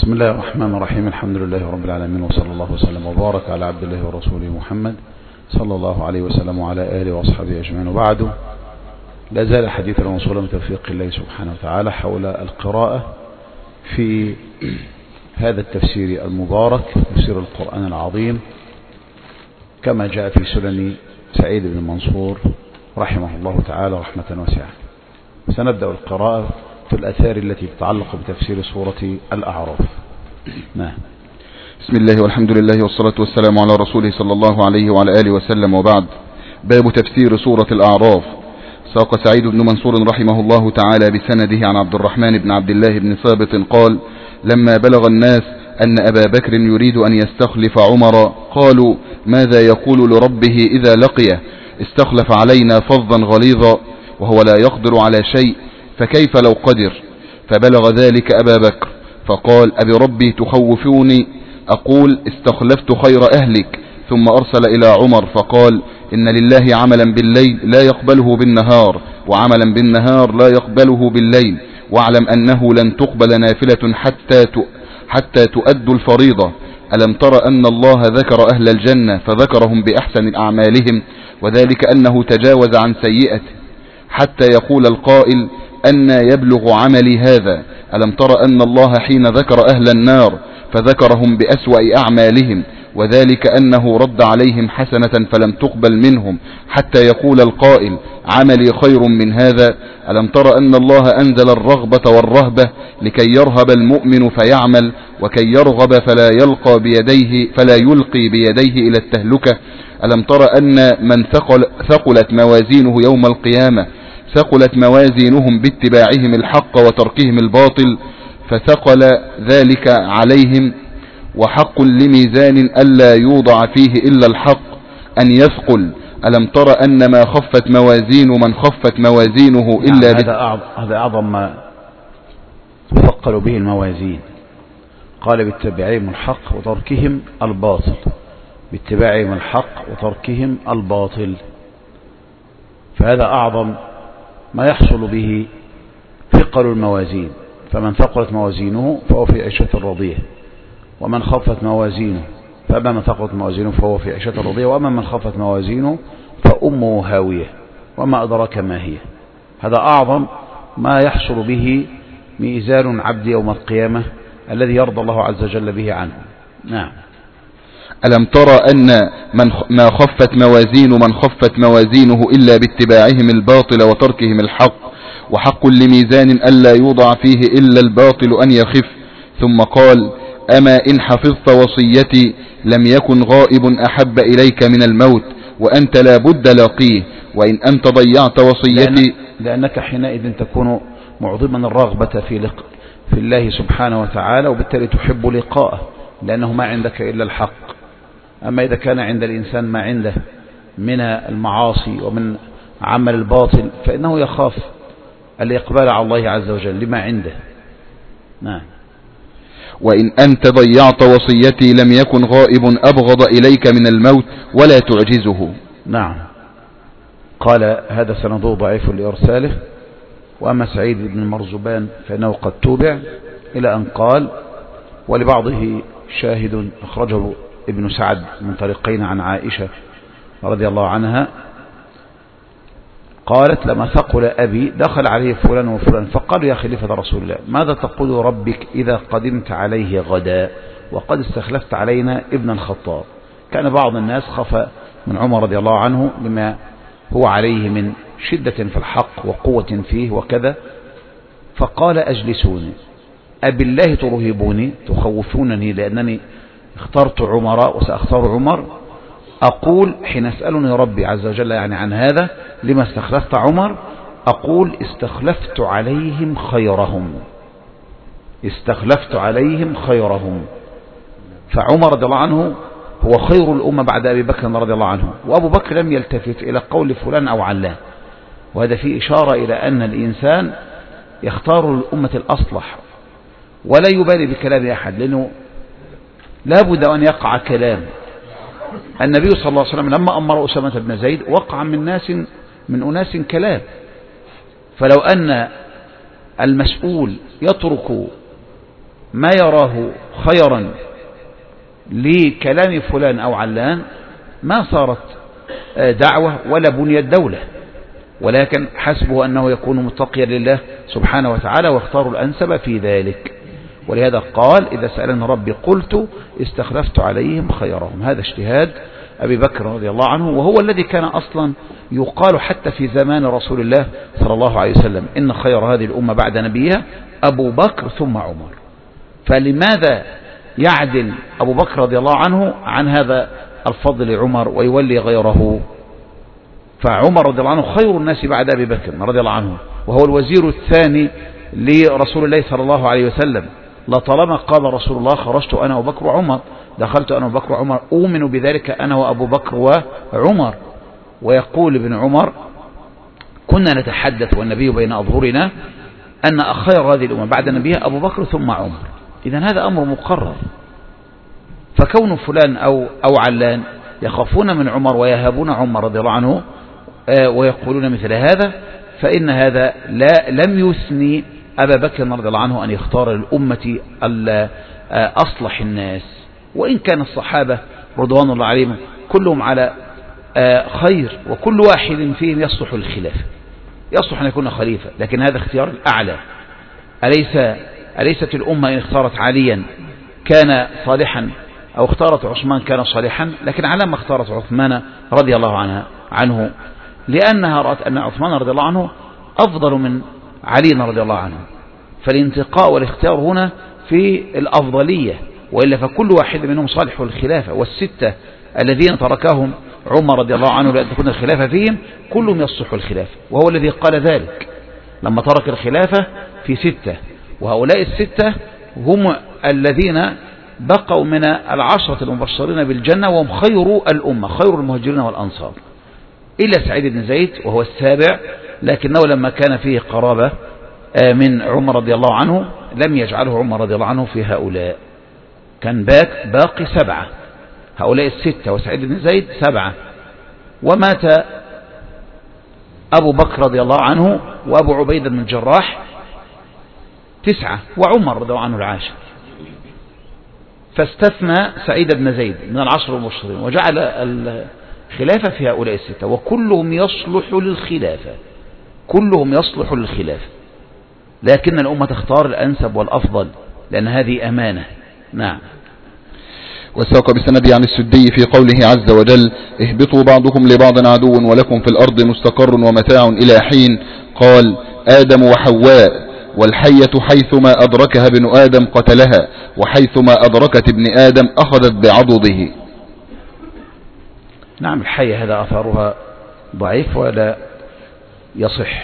بسم الله الرحمن الرحيم. الحمد لله رب العالمين، وصلى الله وسلم وبارك على عبد الله ورسوله محمد صلى الله عليه وسلم وعلى آله وأصحابه أجمعين. وبعد، لا زال حديثنا موصولا بتوفيق الله سبحانه وتعالى حول القراءة في هذا التفسير المبارك، تفسير القرآن العظيم كما جاء في سنن سعيد بن منصور رحمه الله تعالى رحمة واسعة. سنبدأ القراءة في الآثار التي تتعلق بتفسير سورة الأعراف. نعم. بسم الله والحمد لله والصلاة والسلام على رسوله صلى الله عليه وعلى آله وسلم، وبعد. باب تفسير سورة الأعراف. ساق سعيد بن منصور رحمه الله تعالى بسنده عن عبد الرحمن بن عبد الله بن ثابت قال: لما بلغ الناس أن أبا بكر يريد أن يستخلف عمر قالوا: ماذا يقول لربه إذا لقيه؟ استخلف علينا فظا غليظا وهو لا يقدر على شيء، فكيف لو قدر؟ فبلغ ذلك أبا بكر فقال: أبي ربي تخوفوني؟ أقول: استخلفت خير أهلك. ثم أرسل إلى عمر فقال: إن لله عملا بالليل لا يقبله بالنهار، وعملا بالنهار لا يقبله بالليل، واعلم أنه لن تقبل نافلة حتى تؤدوا الفريضة. ألم تر أن الله ذكر أهل الجنة فذكرهم بأحسن أعمالهم، وذلك أنه تجاوز عن سيئته، حتى يقول القائل: أن يبلغ عملي هذا؟ ألم تر أن الله حين ذكر أهل النار فذكرهم بأسوأ أعمالهم، وذلك أنه رد عليهم حسنة فلم تقبل منهم، حتى يقول القائل: عملي خير من هذا؟ ألم تر أن الله أنزل الرغبة والرهبة لكي يرهب المؤمن فيعمل، وكي يرغب فلا يلقي بيديه إلى التهلكة؟ ألم تر أن من ثقلت موازينه يوم القيامة ثقلت موازينهم باتباعهم الحق وتركهم الباطل، فثقل ذلك عليهم، وحق لميزان ألا يوضع فيه إلا الحق أن يثقل. ألم تر أن ما خفت موازين من خفت موازينه إلا هذا أعظم ما ثقلوا به الموازين. قال: باتباعهم الحق وتركهم الباطل، باتباعهم الحق وتركهم الباطل. فهذا أعظم ما يحصل به ثقل الموازين. فمن ثقلت موازينه فهو في عيشة راضية، ومن خفت موازينه فأما من ثقلت موازينه فهو في عيشة راضية، وأما من خفت موازينه فأمه هاوية وما أدراك ما هي. هذا أعظم ما يحصل به ميزان عبد يوم القيامة الذي يرضى الله عز وجل به عنه. نعم. ألم ترى أن ما خفت موازين من خفت موازينه إلا باتباعهم الباطل وتركهم الحق، وحق لميزان ألا يوضع فيه إلا الباطل أن يخف. ثم قال: أما إن حفظت وصيتي لم يكن غائب أحب إليك من الموت، وأنت لا بد لاقيه، وإن أنت ضيعت وصيتي. لأنك حينئذ تكون معظما الرغبة في الله سبحانه وتعالى، وبالتالي تحب لقاءه، لأنه ما عندك إلا الحق. أما إذا كان عند الإنسان ما عنده من المعاصي ومن عمل الباطل فإنه يخاف الإقبال على الله عز وجل لما عنده. نعم. وإن أنت ضيعت وصيتي لم يكن غائب أبغض إليك من الموت ولا تعجزه. نعم. قال: هذا سنده ضعيف لإرساله، وأما سعيد بن مرزبان فإنه قد توبع، إلى أن قال: ولبعضه شاهد أخرجه ابن سعد من طريقين عن عائشة رضي الله عنها قالت: لما ثقل أبي دخل عليه فلان وفلان فقالوا: يا خليفة رسول الله، ماذا تقول ربك إذا قدمت عليه غدا وقد استخلفت علينا ابن الخطاب؟ كان بعض الناس خاف من عمر رضي الله عنه لما هو عليه من شدة في الحق وقوة فيه وكذا، فقال: أجلسوني، أبي الله ترهبوني تخوفونني لأنني اخترت عمر وسأختار عمر؟ أقول حين أسألني ربي عز وجل يعني عن هذا لما استخلفت عمر، أقول: استخلفت عليهم خيرهم، استخلفت عليهم خيرهم. فعمر رضي الله عنه هو خير الأمة بعد أبي بكر رضي الله عنه، وأبو بكر لم يلتفت إلى قول فلان أو علان. وهذا فيه إشارة إلى أن الإنسان يختار الأمة الأصلح ولا يبالي بكلام أحد، لأنه لا بد أن يقع كلام. النبي صلى الله عليه وسلم لما أمر أسامة بن زيد وقع من أناس كلام، فلو أن المسؤول يترك ما يراه خيرا لكلام فلان أو علان ما صارت دعوة ولا بنيت دولة، ولكن حسبه أنه يكون متقيا لله سبحانه وتعالى واختار الأنسب في ذلك. ولهذا قال إذا سألني ربي قلت استخلفت عليهم خيرهم. هذا اجتهاد أبي بكر رضي الله عنه، وهو الذي كان أصلا يقال حتى في زمان رسول الله صلى الله عليه وسلم إن خير هذه الأمة بعد نبيها أبو بكر ثم عمر. فلماذا يعدل أبو بكر رضي الله عنه عن هذا الفضل عمر ويولي غيره؟ فعمر رضي الله عنه خير الناس بعد أبي بكر رضي الله عنه، وهو الوزير الثاني لرسول الله صلى الله عليه وسلم. لطالما قال رسول الله خرجت أنا وأبو بكر وعمر، دخلت أنا وأبو بكر وعمر، أؤمن بذلك أنا وأبو بكر وعمر. ويقول ابن عمر كنا نتحدث والنبي بين أظهرنا أن خير هذه الأمة بعد نبيها أبو بكر ثم عمر. إذن هذا أمر مقرر. فكون فلان أو علان يخافون من عمر ويهابون عمر رضي الله عنه ويقولون مثل هذا، فإن هذا لم يثني أبا بكر رضي الله عنه أن يختار للأمة أصلح الناس. وإن كان الصحابة رضوان الله عليهم كلهم على خير، وكل واحد فيهم يصلح الخلافة، يصلح أن يكون خليفة، لكن هذا اختيار الأعلى. أليست الأمة إن اختارت عليا كان صالحا أو اختارت عثمان كان صالحا؟ لكن على ما اختارت عثمان رضي الله عنه لأنها رأت أن عثمان رضي الله عنه أفضل من علي رضي الله عنه. فالانتقاء والاختيار هنا في الأفضلية، وإلا فكل واحد منهم صالح الخلافة. والستة الذين تركهم عمر رضي الله عنه لأن تكون الخلافة فيهم كلهم يصلح الخلافة، وهو الذي قال ذلك لما ترك الخلافة في ستة. وهؤلاء الستة هم الذين بقوا من العشرة المبشرين بالجنة، وهم خير الأمة، خير المهاجرين والأنصار، إلا سعيد بن زيد وهو السابع، لكنه لما كان فيه قرابة من عمر رضي الله عنه لم يجعله عمر رضي الله عنه في هؤلاء. كان باقي سبعة، هؤلاء الستة وسعيد بن زيد سبعة. ومات أبو بكر رضي الله عنه وأبو عبيدة بن الجراح تسعة، وعمر رضي الله عنه العاشر. فاستثنى سعيد بن زيد من العشر المبشرين وجعل الخلافة في هؤلاء الستة، وكلهم يصلح للخلافة، كلهم يصلح للخلافة، لكن الأمة تختار الأنسب والأفضل لأن هذه أمانة. نعم. وساق بسند عن السدي في قوله عز وجل اهبطوا بعضكم لبعض عدو ولكم في الأرض مستقر ومتاع إلى حين، قال آدم وحواء، والحية حيثما أدركها ابن آدم قتلها، وحيثما أدركت ابن آدم أخذت بعضده. نعم، الحية هذا أثرها ضعيف ولا يصح.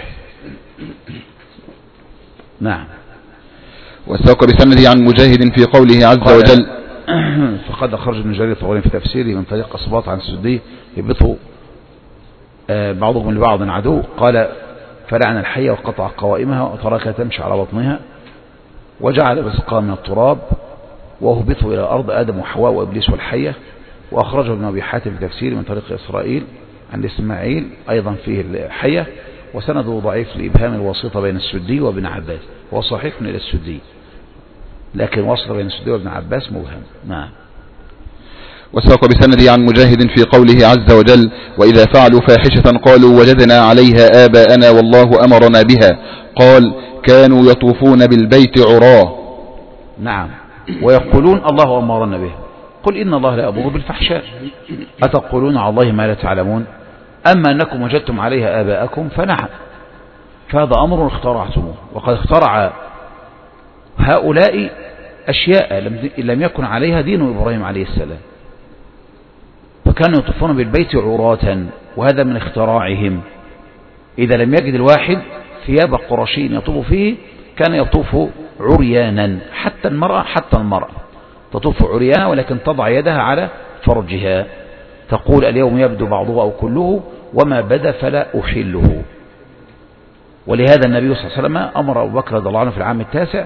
نعم. وساق بسند عن مجاهد في قوله عز وجل فقد أخرج ابن جرير الطبري في تفسيره من طريق أصباط عن السدي يهبطوا بعضهم لبعض عدو، قال فلعن الحية وقطع قوائمها وتركها تمشي على بطنها وجعل رزقها من التراب، وهبطوا إلى الأرض آدم وحواء وإبليس والحية. وأخرجه ابن أبي حاتم في تفسير من طريق إسرائيل عن إسماعيل أيضا فيه الحية، وسنده ضعيف لإبهام الواسطة بين السدي وابن عباس، وصحيح إلى السدي، لكن وصل بين السدي وابن عباس مبهم. نعم. وساق بسند عن مجاهد في قوله عز وجل وإذا فعلوا فاحشة قالوا وجدنا عليها آباءنا والله أمرنا بها، قال كانوا يطوفون بالبيت عراه. نعم، ويقولون الله أمرنا به، قل إن الله لا يأمر بالفحشاء أتقولون على الله ما لا تعلمون أما أنكم وجدتم عليها آباءكم فنعم، فهذا أمر اخترعتموه. وقد اخترع هؤلاء أشياء لم يكن عليها دين إبراهيم عليه السلام، فكانوا يطوفون بالبيت عراة، وهذا من اختراعهم. إذا لم يجد الواحد ثياب قرشي يطوف فيه كان يطوف عريانا، حتى المرأة تطوف عريانا، ولكن تضع يدها على فرجها تقول اليوم يبدو بعضه أو كله وما بدا فلا أحله. ولهذا النبي صلى الله عليه وسلم أمر أبو بكر رضي الله عنه في العام التاسع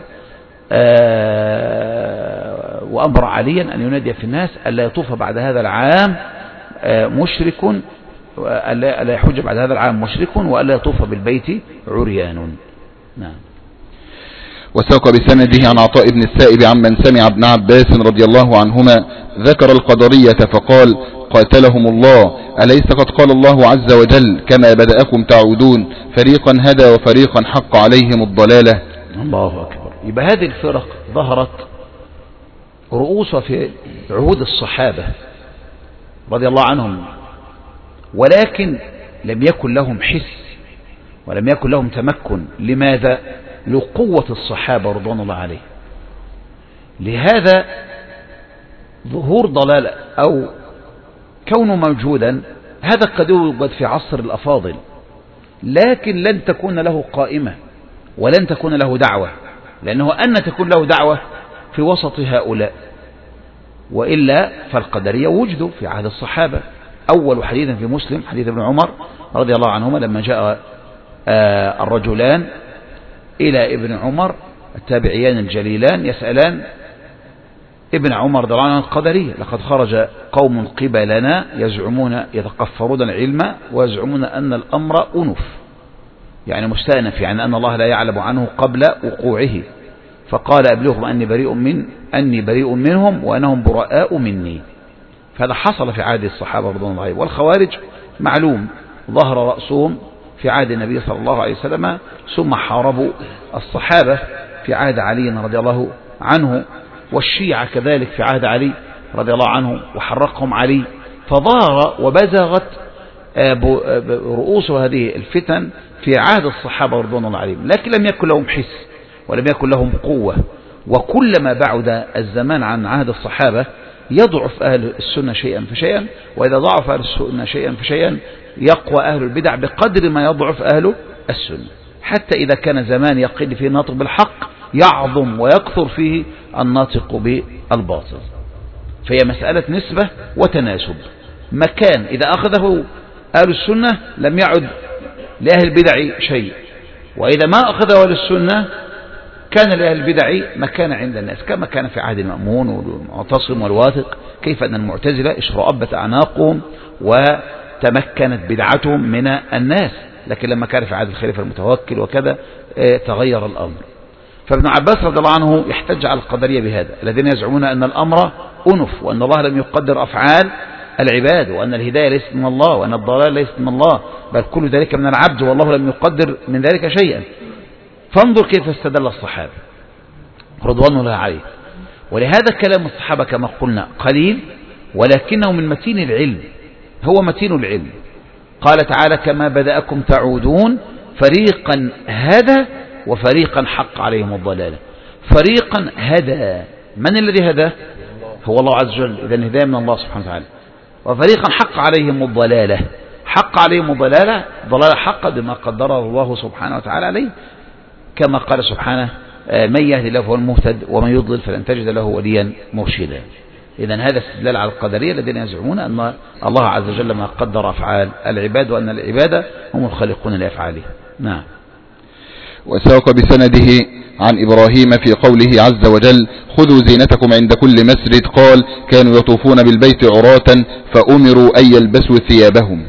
وأمر عليا أن ينادي في الناس ألا يطوف بعد هذا العام مشرك، ألا يحج بعد هذا العام مشرك، وألا يطوف بالبيت عريان. نعم. وساق بسنده عن عطاء بن السائب عمن سمع ابن عباس رضي الله عنهما ذكر القدرية فقال قاتلهم الله أليس قد قال الله عز وجل كما بدأكم تعودون فريقا هدى وفريقا حق عليهم الضلالة. الله أكبر. يبقى هذه الفرق ظهرت رؤوسها في عهود الصحابة رضي الله عنهم، ولكن لم يكن لهم حس ولم يكن لهم تمكن. لماذا؟ لقوة الصحابة رضوان الله عليه. لهذا ظهور ضلال أو كونه موجودا هذا قد يوجد في عصر الأفاضل، لكن لن تكون له قائمة ولن تكون له دعوة، لأنه أن تكون له دعوة في وسط هؤلاء، وإلا فالقدرية وجدوا في عهد الصحابة. أول حديث في مسلم حديث ابن عمر رضي الله عنهما لما جاء الرجلان إلى ابن عمر التابعيان الجليلان يسألان ابن عمر رضي الله عنه القدرية: لقد خرج قوم قبلنا يزعمون يتقفرون العلم ويزعمون أن الأمر أنف، يعني مستأنف، يعني أن الله لا يعلم عنه قبل وقوعه. فقال: أبلغهم أني بريء منهم وأنهم براء مني. فهذا حصل في عهد الصحابة رضوان الله عليهم. والخوارج معلوم ظهر رأسهم في عهد النبي صلى الله عليه وسلم، ثم حاربوا الصحابة في عهد علي رضي الله عنه، والشيعة كذلك في عهد علي رضي الله عنه وحرقهم علي. فظهر وبزغت رؤوس هذه الفتن في عهد الصحابة رضوان الله عليهم، لكن لم يكن لهم حس ولم يكن لهم قوة. وكلما بعد الزمان عن عهد الصحابة يضعف أهل السنة شيئا فشيئا، وإذا ضعف أهل السنة شيئا فشيئا يقوى أهل البدع بقدر ما يضعف أهل السنة، حتى إذا كان زمان يقل فيه الناطق بالحق يعظم ويكثر فيه الناطق بالباطل. فهي مسألة نسبة وتناسب. مكان إذا أخذه أهل السنة لم يعد لأهل البدع شيء، وإذا ما أخذه أهل السنة كان لأهل البدع مكان عند الناس، كما كان في عهد المأمون والمعتصم والواثق. كيف أن المعتزلة اشرأبت أعناقهم وتمكنت بدعتهم من الناس، لكن لما كان في عهد الخليفة المتوكل وكذا تغير الأمر. فابن عباس رضي الله عنه يحتج على القدرية بهذا، الذين يزعمون أن الأمر أنف، وأن الله لم يقدر أفعال العباد، وأن الهداية ليست من الله، وأن الضلال ليست من الله، بل كل ذلك من العبد والله لم يقدر من ذلك شيئا. فانظر كيف استدل الصحابة رضوان الله عليه. ولهذا كلام الصحابة كما قلنا قليل، ولكنه من متين العلم، هو متين العلم. قال تعالى: كما بدأكم تعودون فريقا هدى وفريقا حق عليهم الضلالة. فريقا هدى، من الذي هدى؟ هو الله عز وجل، إذا الهداية من الله سبحانه وتعالى. وفريقا حق عليهم الضلالة، حق عليهم الضلالة، ضلالة حق بما قدره الله سبحانه وتعالى عليه، كما قال سبحانه: من يهدي الله فهو المهتد ومن يضلل فلن تجد له وليا مرشدا. إذا هذا استدلال على القدرية الذين يزعمون أن الله عز وجل ما قدر أفعال العباد، وأن العباد هم الخالقون لأفعاله. نعم. وساق بسنده عن إبراهيم في قوله عز وجل: خذوا زينتكم عند كل مسجد، قال: كانوا يطوفون بالبيت عراة فأمروا أن يلبسوا ثيابهم.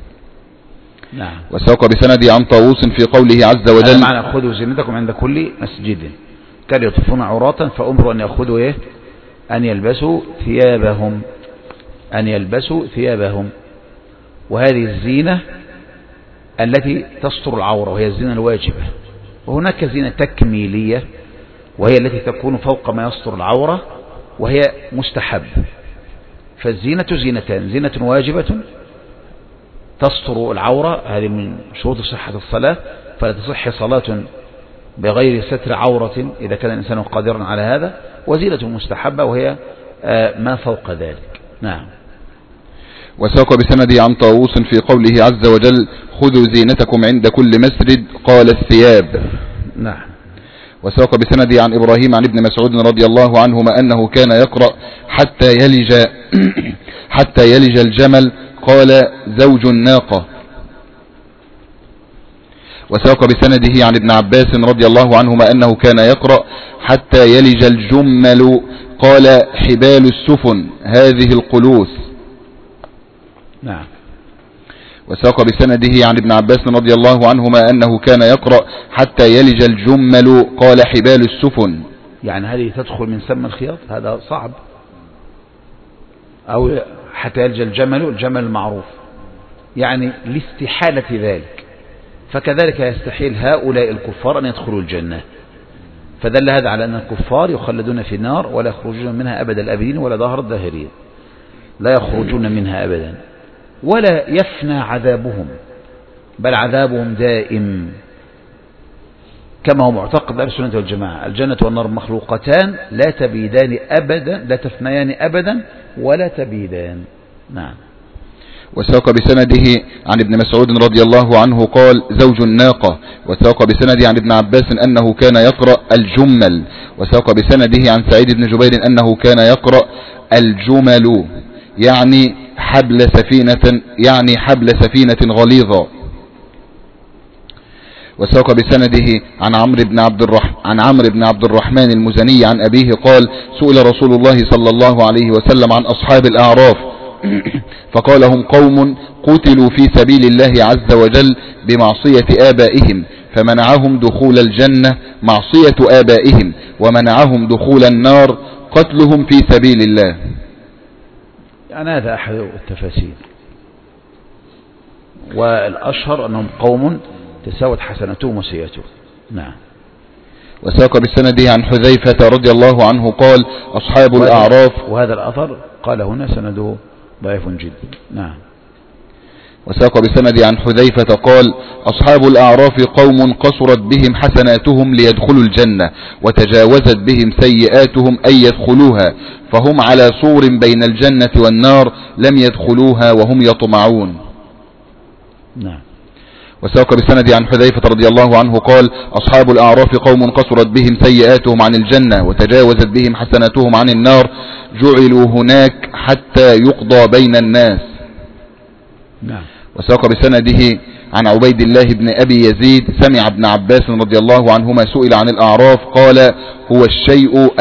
نعم. وساق بسنده عن طاووس في قوله عز وجل: هذا معنى خذوا زينتكم عند كل مسجد، كانوا يطوفون عراة فأمروا أن يأخذوا أن يلبسوا ثيابهم، أن يلبسوا ثيابهم. وهذه الزينة التي تستر العورة وهي الزينة الواجبة، وهناك زينة تكميلية وهي التي تكون فوق ما يستر العورة وهي مستحب. فالزينة زينتان: زينة واجبة تستر العورة، هذه من شروط صحة الصلاة، فلا تصح صلاة بغير ستر عورة إذا كان الإنسان قادرا على هذا، وزينة مستحبة وهي ما فوق ذلك. نعم. وساق بسنده عن طاووس في قوله عز وجل: خذوا زينتكم عند كل مسجد، قال: الثياب. نعم. وساق بسنده عن إبراهيم عن ابن مسعود رضي الله عنهما أنه كان يقرأ: حتى يلج الجمل، قال: زوج الناقة. وساق بسنده عن ابن عباس رضي الله عنهما أنه كان يقرأ: حتى يلج الجمل، قال: حبال السفن هذه القلوس. نعم. وساق بسنده عن ابن عباس رضي الله عنهما أنه كان يقرأ حتى يلج الجمل قال حبال السفن. يعني هذه تدخل من سم الخياط؟ هذا صعب. أو حتى يلج الجمل المعروف، يعني لاستحالة ذلك، فكذلك يستحيل هؤلاء الكفار أن يدخلوا الجنة. فدل هذا على أن الكفار يخلدون في النار ولا يخرجون منها أبد الأبدين ولا ظهر الداهرين، لا يخرجون منها أبدا ولا يفنى عذابهم، بل عذابهم دائم كما هو معتقد أهل السنة والجماعة. الجنة والنار مخلوقتان لا تبيدان أبدا، لا تفنيان أبدا ولا تبيدان. نعم. وساق بسنده عن ابن مسعود رضي الله عنه قال زوج الناقة. وساق بسنده عن ابن عباس أنه كان يقرأ الجمل. وساق بسنده عن سعيد بن جبير أنه كان يقرأ الجمل، يعني حبل سفينة غليظة. وساق بسنده عن عمرو بن عبد الرحمن المزني عن أبيه قال سئل رسول الله صلى الله عليه وسلم عن أصحاب الأعراف فقال هم قوم قتلوا في سبيل الله عز وجل بمعصية آبائهم فمنعهم دخول الجنة معصية آبائهم، ومنعهم دخول النار قتلهم في سبيل الله. يعني هذا أحد التفاسير، والأشهر أنهم قوم تساوت حسنتهم وسيئتهم. نعم. وساق بالسند عن حذيفة رضي الله عنه قال أصحاب الأعراف، وهذا الأثر قال هنا سنده ضعيف جدا. نعم. وساق بسند عن حذيفة قال أصحاب الأعراف قوم قصرت بهم حسناتهم ليدخلوا الجنة وتجاوزت بهم سيئاتهم أن يدخلوها، فهم على سور بين الجنة والنار لم يدخلوها وهم يطمعون. نعم. وساق بسند عن حذيفة رضي الله عنه قال أصحاب الأعراف قوم قصرت بهم سيئاتهم عن الجنة وتجاوزت بهم حسناتهم عن النار جعلوا هناك حتى يقضى بين الناس. نعم. وساق بسنده عن عبيد الله بن أبي يزيد سمع ابن عباس رضي الله عنهما سئل عن الأعراف قال هو الشيء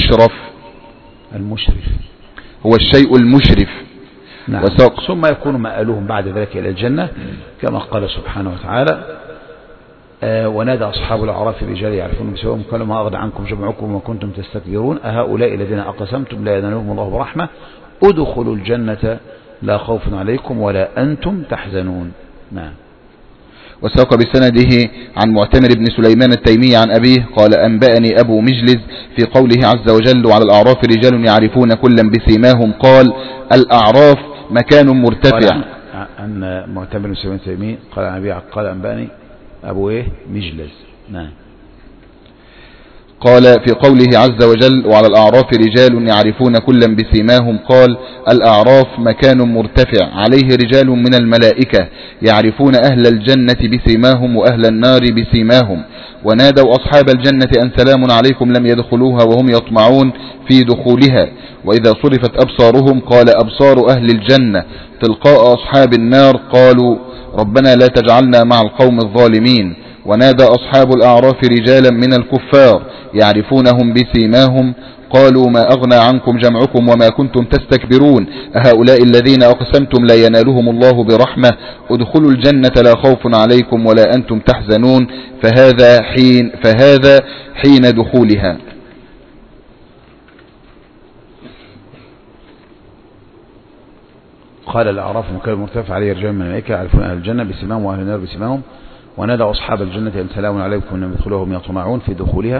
المشرف. نعم. ثم يكون مآلهم بعد ذلك إلى الجنة كما قال سبحانه وتعالى ونادى أصحاب الأعراف رجال يعرفون بسوءهم قالوا ما أغنى عنكم جمعكم وكنتم تستكبرون أهؤلاء الذين أقسمتم لا ينالهم الله برحمة ادخلوا الجنة لا خوف عليكم ولا أنتم تحزنون. نعم. وساق بسنده عن معتمر بن سليمان التيمي عن أبيه قال أنبأني أبو مجلس في قوله عز وجل وعلى الأعراف رجال يعرفون كلا بسيماهم قال الأعراف مكان مرتفع. عن معتمر بن سليمان التيمي قال عن أبيه قال أنبأني أبو مجلس. نعم. قال في قوله عز وجل وعلى الأعراف رجال يعرفون كلا بسيماهم قال الأعراف مكان مرتفع عليه رجال من الملائكة يعرفون أهل الجنة بسيماهم وأهل النار بسيماهم ونادوا أصحاب الجنة أن سلام عليكم لم يدخلوها وهم يطمعون في دخولها وإذا صرفت أبصارهم قال أبصار أهل الجنة تلقاء أصحاب النار قالوا ربنا لا تجعلنا مع القوم الظالمين ونادى أصحاب الأعراف رجالا من الكفار يعرفونهم بسيماهم قالوا ما أغنى عنكم جمعكم وما كنتم تستكبرون أهؤلاء الذين أقسمتم لا ينالهم الله برحمة ادخلوا الجنة لا خوف عليكم ولا أنتم تحزنون فهذا حين دخولها. قال الأعراف مكان مرتفع عليه رجال من الملائكة يعرفون أهل الجنة بسيماهم وأهل النار بسيماهم ونادى أصحاب الجنة أن سلام عليكم لم يدخلوهم يطمعون في دخولها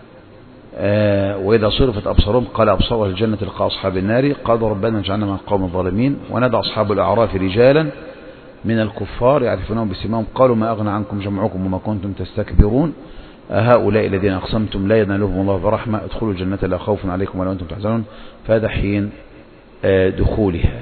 وإذا صرفت أبصارهم قال أبصار أهل الجنة تلقى أصحاب النار قالوا ربنا اجعلنا من القوم الظالمين ونادى أصحاب الأعراف رجالا من الكفار يعرفونهم بسيماهم قالوا ما أغنى عنكم جمعكم وما كنتم تستكبرون هؤلاء الذين أقسمتم لا ينالهم الله برحمة ادخلوا الجنة لا خوف عليكم ولا أنتم تحزنون فهذا حين دخولها.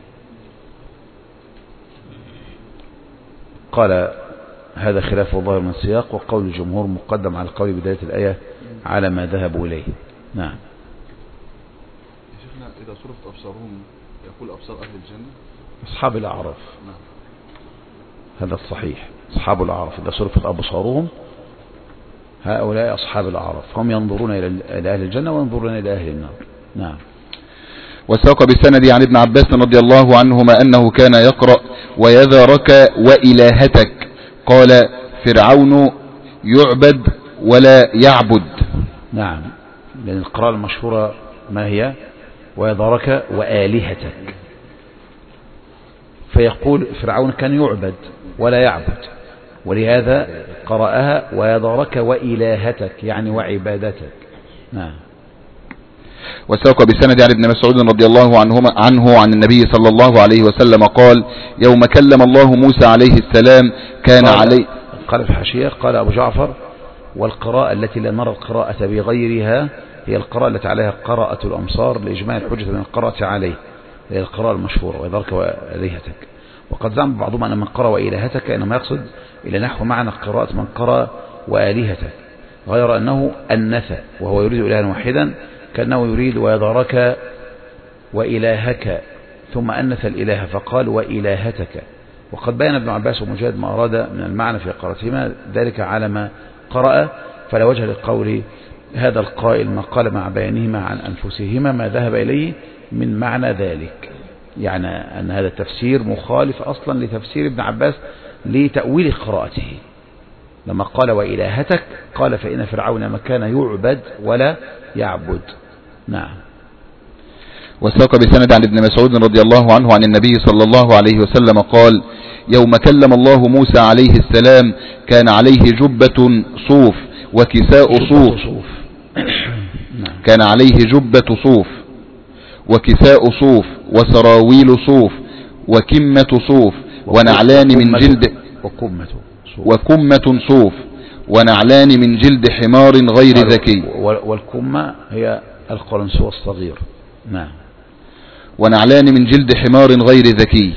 قال هذا خلاف الظاهر من السياق وقول الجمهور مقدم على القول بداية الآية على ما ذهبوا إليه. نعم. شيخنا إذا صرفت أبصارهم يقول أبصار أهل الجنة أصحاب الأعراف. نعم. هذا الصحيح أصحاب الأعراف إذا صرفت أبصارهم هؤلاء أصحاب الأعراف هم ينظرون إلى أهل الجنة وينظرون إلى أهل النار. نعم. وساق بسند عن ابن عباس رضي الله عنهما أنه كان يقرأ ويذرك وإلهتك. قال فرعون يعبد ولا يعبد. نعم، لأن القراءة المشهورة ما هي؟ ويذرك وآلهتك. فيقول فرعون كان يعبد ولا يعبد، ولهذا قرأها ويذرك وإلهتك يعني وعبادتك. نعم. وساق بسند عن ابن مسعود رضي الله عنه عن النبي صلى الله عليه وسلم قال يوم كلم الله موسى عليه السلام كان عليه. قال في الحاشية قال أبو جعفر والقراءة التي لا نرى القراءة بغيرها هي القراءة التي عليها قراءة الأمصار لإجماع الحجة من القراءة عليه، هي القراءة المشهورة ويذرك وإلهتك. وقد زعم بعضهم أن من قرأ وإلهتك إنما يقصد إلى نحو معنى قراءة من قرأ وآلهتك، غير أنه أنث وهو يريد إلها واحدا كأنه يريد ويذرك وإلهك ثم أنث الإله فقال وإلهتك. وقد بين ابن عباس ومجاهد ما أراد من المعنى في قراءتهما ذلك على ما قرأ، فلا وجه للقول هذا القائل ما قال مع بيانهما عن أنفسهما ما ذهب إليه من معنى ذلك، يعني أن هذا التفسير مخالف أصلا لتفسير ابن عباس لتأويل قراءته. لما قال وإلهتك قال فإن فرعون ما كان يعبد ولا يعبد. نعم. وساق بسند عن ابن مسعود رضي الله عنه عن النبي صلى الله عليه وسلم قال يوم كلم الله موسى عليه السلام كان عليه جبة صوف وكساء صوف. كان عليه جبة صوف وكساء صوف وسراويل صوف وكمة صوف ونعلان من جلد وكمة صوف ونعلان من جلد حمار غير ذكي. والكمة هي القرنسوة الصغير. نعم. ونعلان من جلد حمار غير ذكي.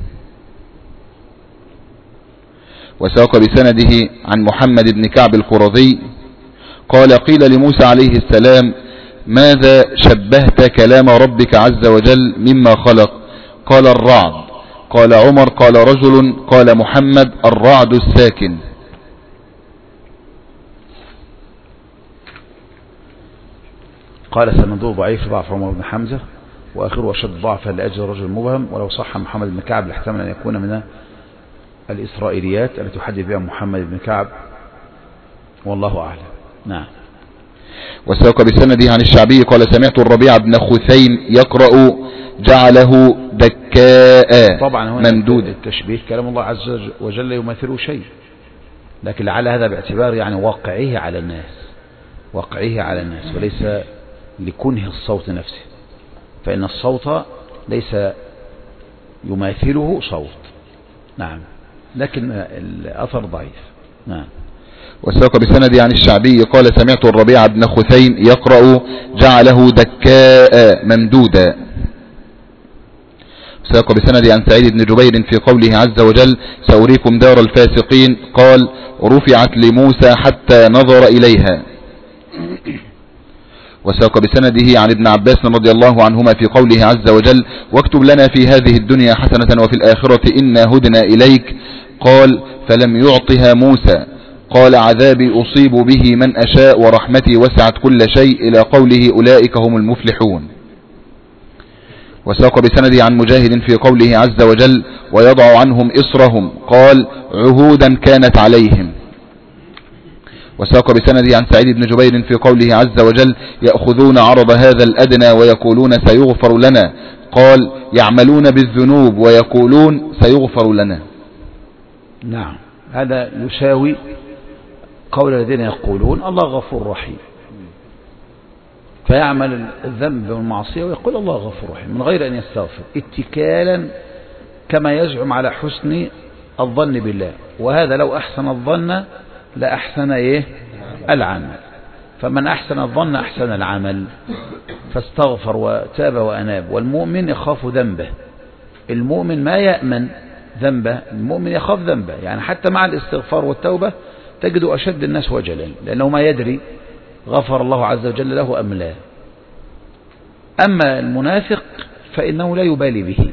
وساق بسنده عن محمد بن كعب القرظي قال قيل لموسى عليه السلام ماذا شبهت كلام ربك عز وجل مما خلق؟ قال الرعد. قال عمر قال رجل قال محمد الرعد الساكن. قال سنده ضعيف ضعف عمر بن حمزة وآخره أشد ضعفا لأجل رجل مبهم، ولو صح محمد بن كعب لاحتمل أن يكون من الإسرائيليات التي تحدث بها محمد بن كعب والله أعلم. نعم. وساق بسنده عن الشعبي قال سمعت الربيع بن خثيم يقرأ جعله دكاء. طبعا هنا ممدود. التشبيه كلام الله عز وجل يماثله شيء، لكن لعل هذا باعتبار يعني واقعه على الناس وليس لكنه الصوت نفسه، فإن الصوت ليس يماثله صوت. نعم، لكن الأثر ضعيف. نعم. وساق بسند عن الشعبي قال سمعت الربيع بن خثيم يقرأ جعله دكاء ممدودا. ساق بسند عن سعيد بن جبير في قوله عز وجل سأريكم دار الفاسقين قال رفعت لموسى حتى نظر إليها. وساق بسنده عن ابن عباس رضي الله عنهما في قوله عز وجل واكتب لنا في هذه الدنيا حسنة وفي الآخرة إنا هدنا إليك قال فلم يعطها موسى قال عذابي أصيب به من أشاء ورحمتي وسعت كل شيء إلى قوله أولئك هم المفلحون. وساق بسنده عن مجاهد في قوله عز وجل ويضع عنهم إصرهم قال عهودا كانت عليهم. وساق بسنده عن سعيد بن جبير في قوله عز وجل يأخذون عرض هذا الأدنى ويقولون سيغفر لنا قال يعملون بالذنوب ويقولون سيغفر لنا. نعم، هذا يساوي قول الذين يقولون الله غفور رحيم، فيعمل الذنب والمعصية ويقول الله غفور رحيم من غير أن يستغفر اتكالا كما يزعم على حسن الظن بالله، وهذا لو أحسن الظن لأحسن العمل، فمن أحسن الظن أحسن العمل فاستغفر وتاب وأناب. والمؤمن يخاف ذنبه، المؤمن ما يأمن ذنبه، المؤمن يخاف ذنبه، يعني حتى مع الاستغفار والتوبة تجد أشد الناس وجلا لأنه ما يدري غفر الله عز وجل له أم لا. أما المنافق فإنه لا يبالي به.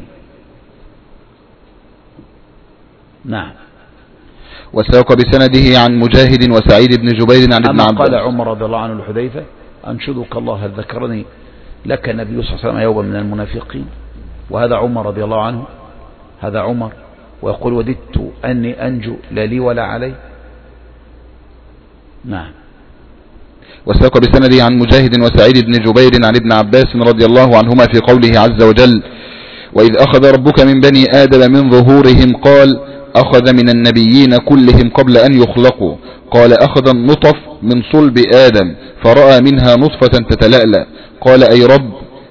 نعم. وساق بسنده عن مجاهد وسعيد بن جبير عن ابن عباس قال عمر رضي الله عنه لحذيفة أنشدك الله هل ذكرني لك النبي صلى الله عليه وسلم يوما من المنافقين، وهذا عمر رضي الله عنه، هذا عمر، ويقول وددت أني أنجو لا لي ولا علي. نعم. وساق بسنده عن مجاهد وسعيد بن جبير عن ابن عباس رضي الله عنهما في قوله عز وجل: وإذ أخذ ربك من بني آدم من ظهورهم قال أخذ من النبيين كلهم قبل أن يخلقوا، قال أخذ النطف من صلب آدم فرأى منها نطفة تتلألأ، قال أي رب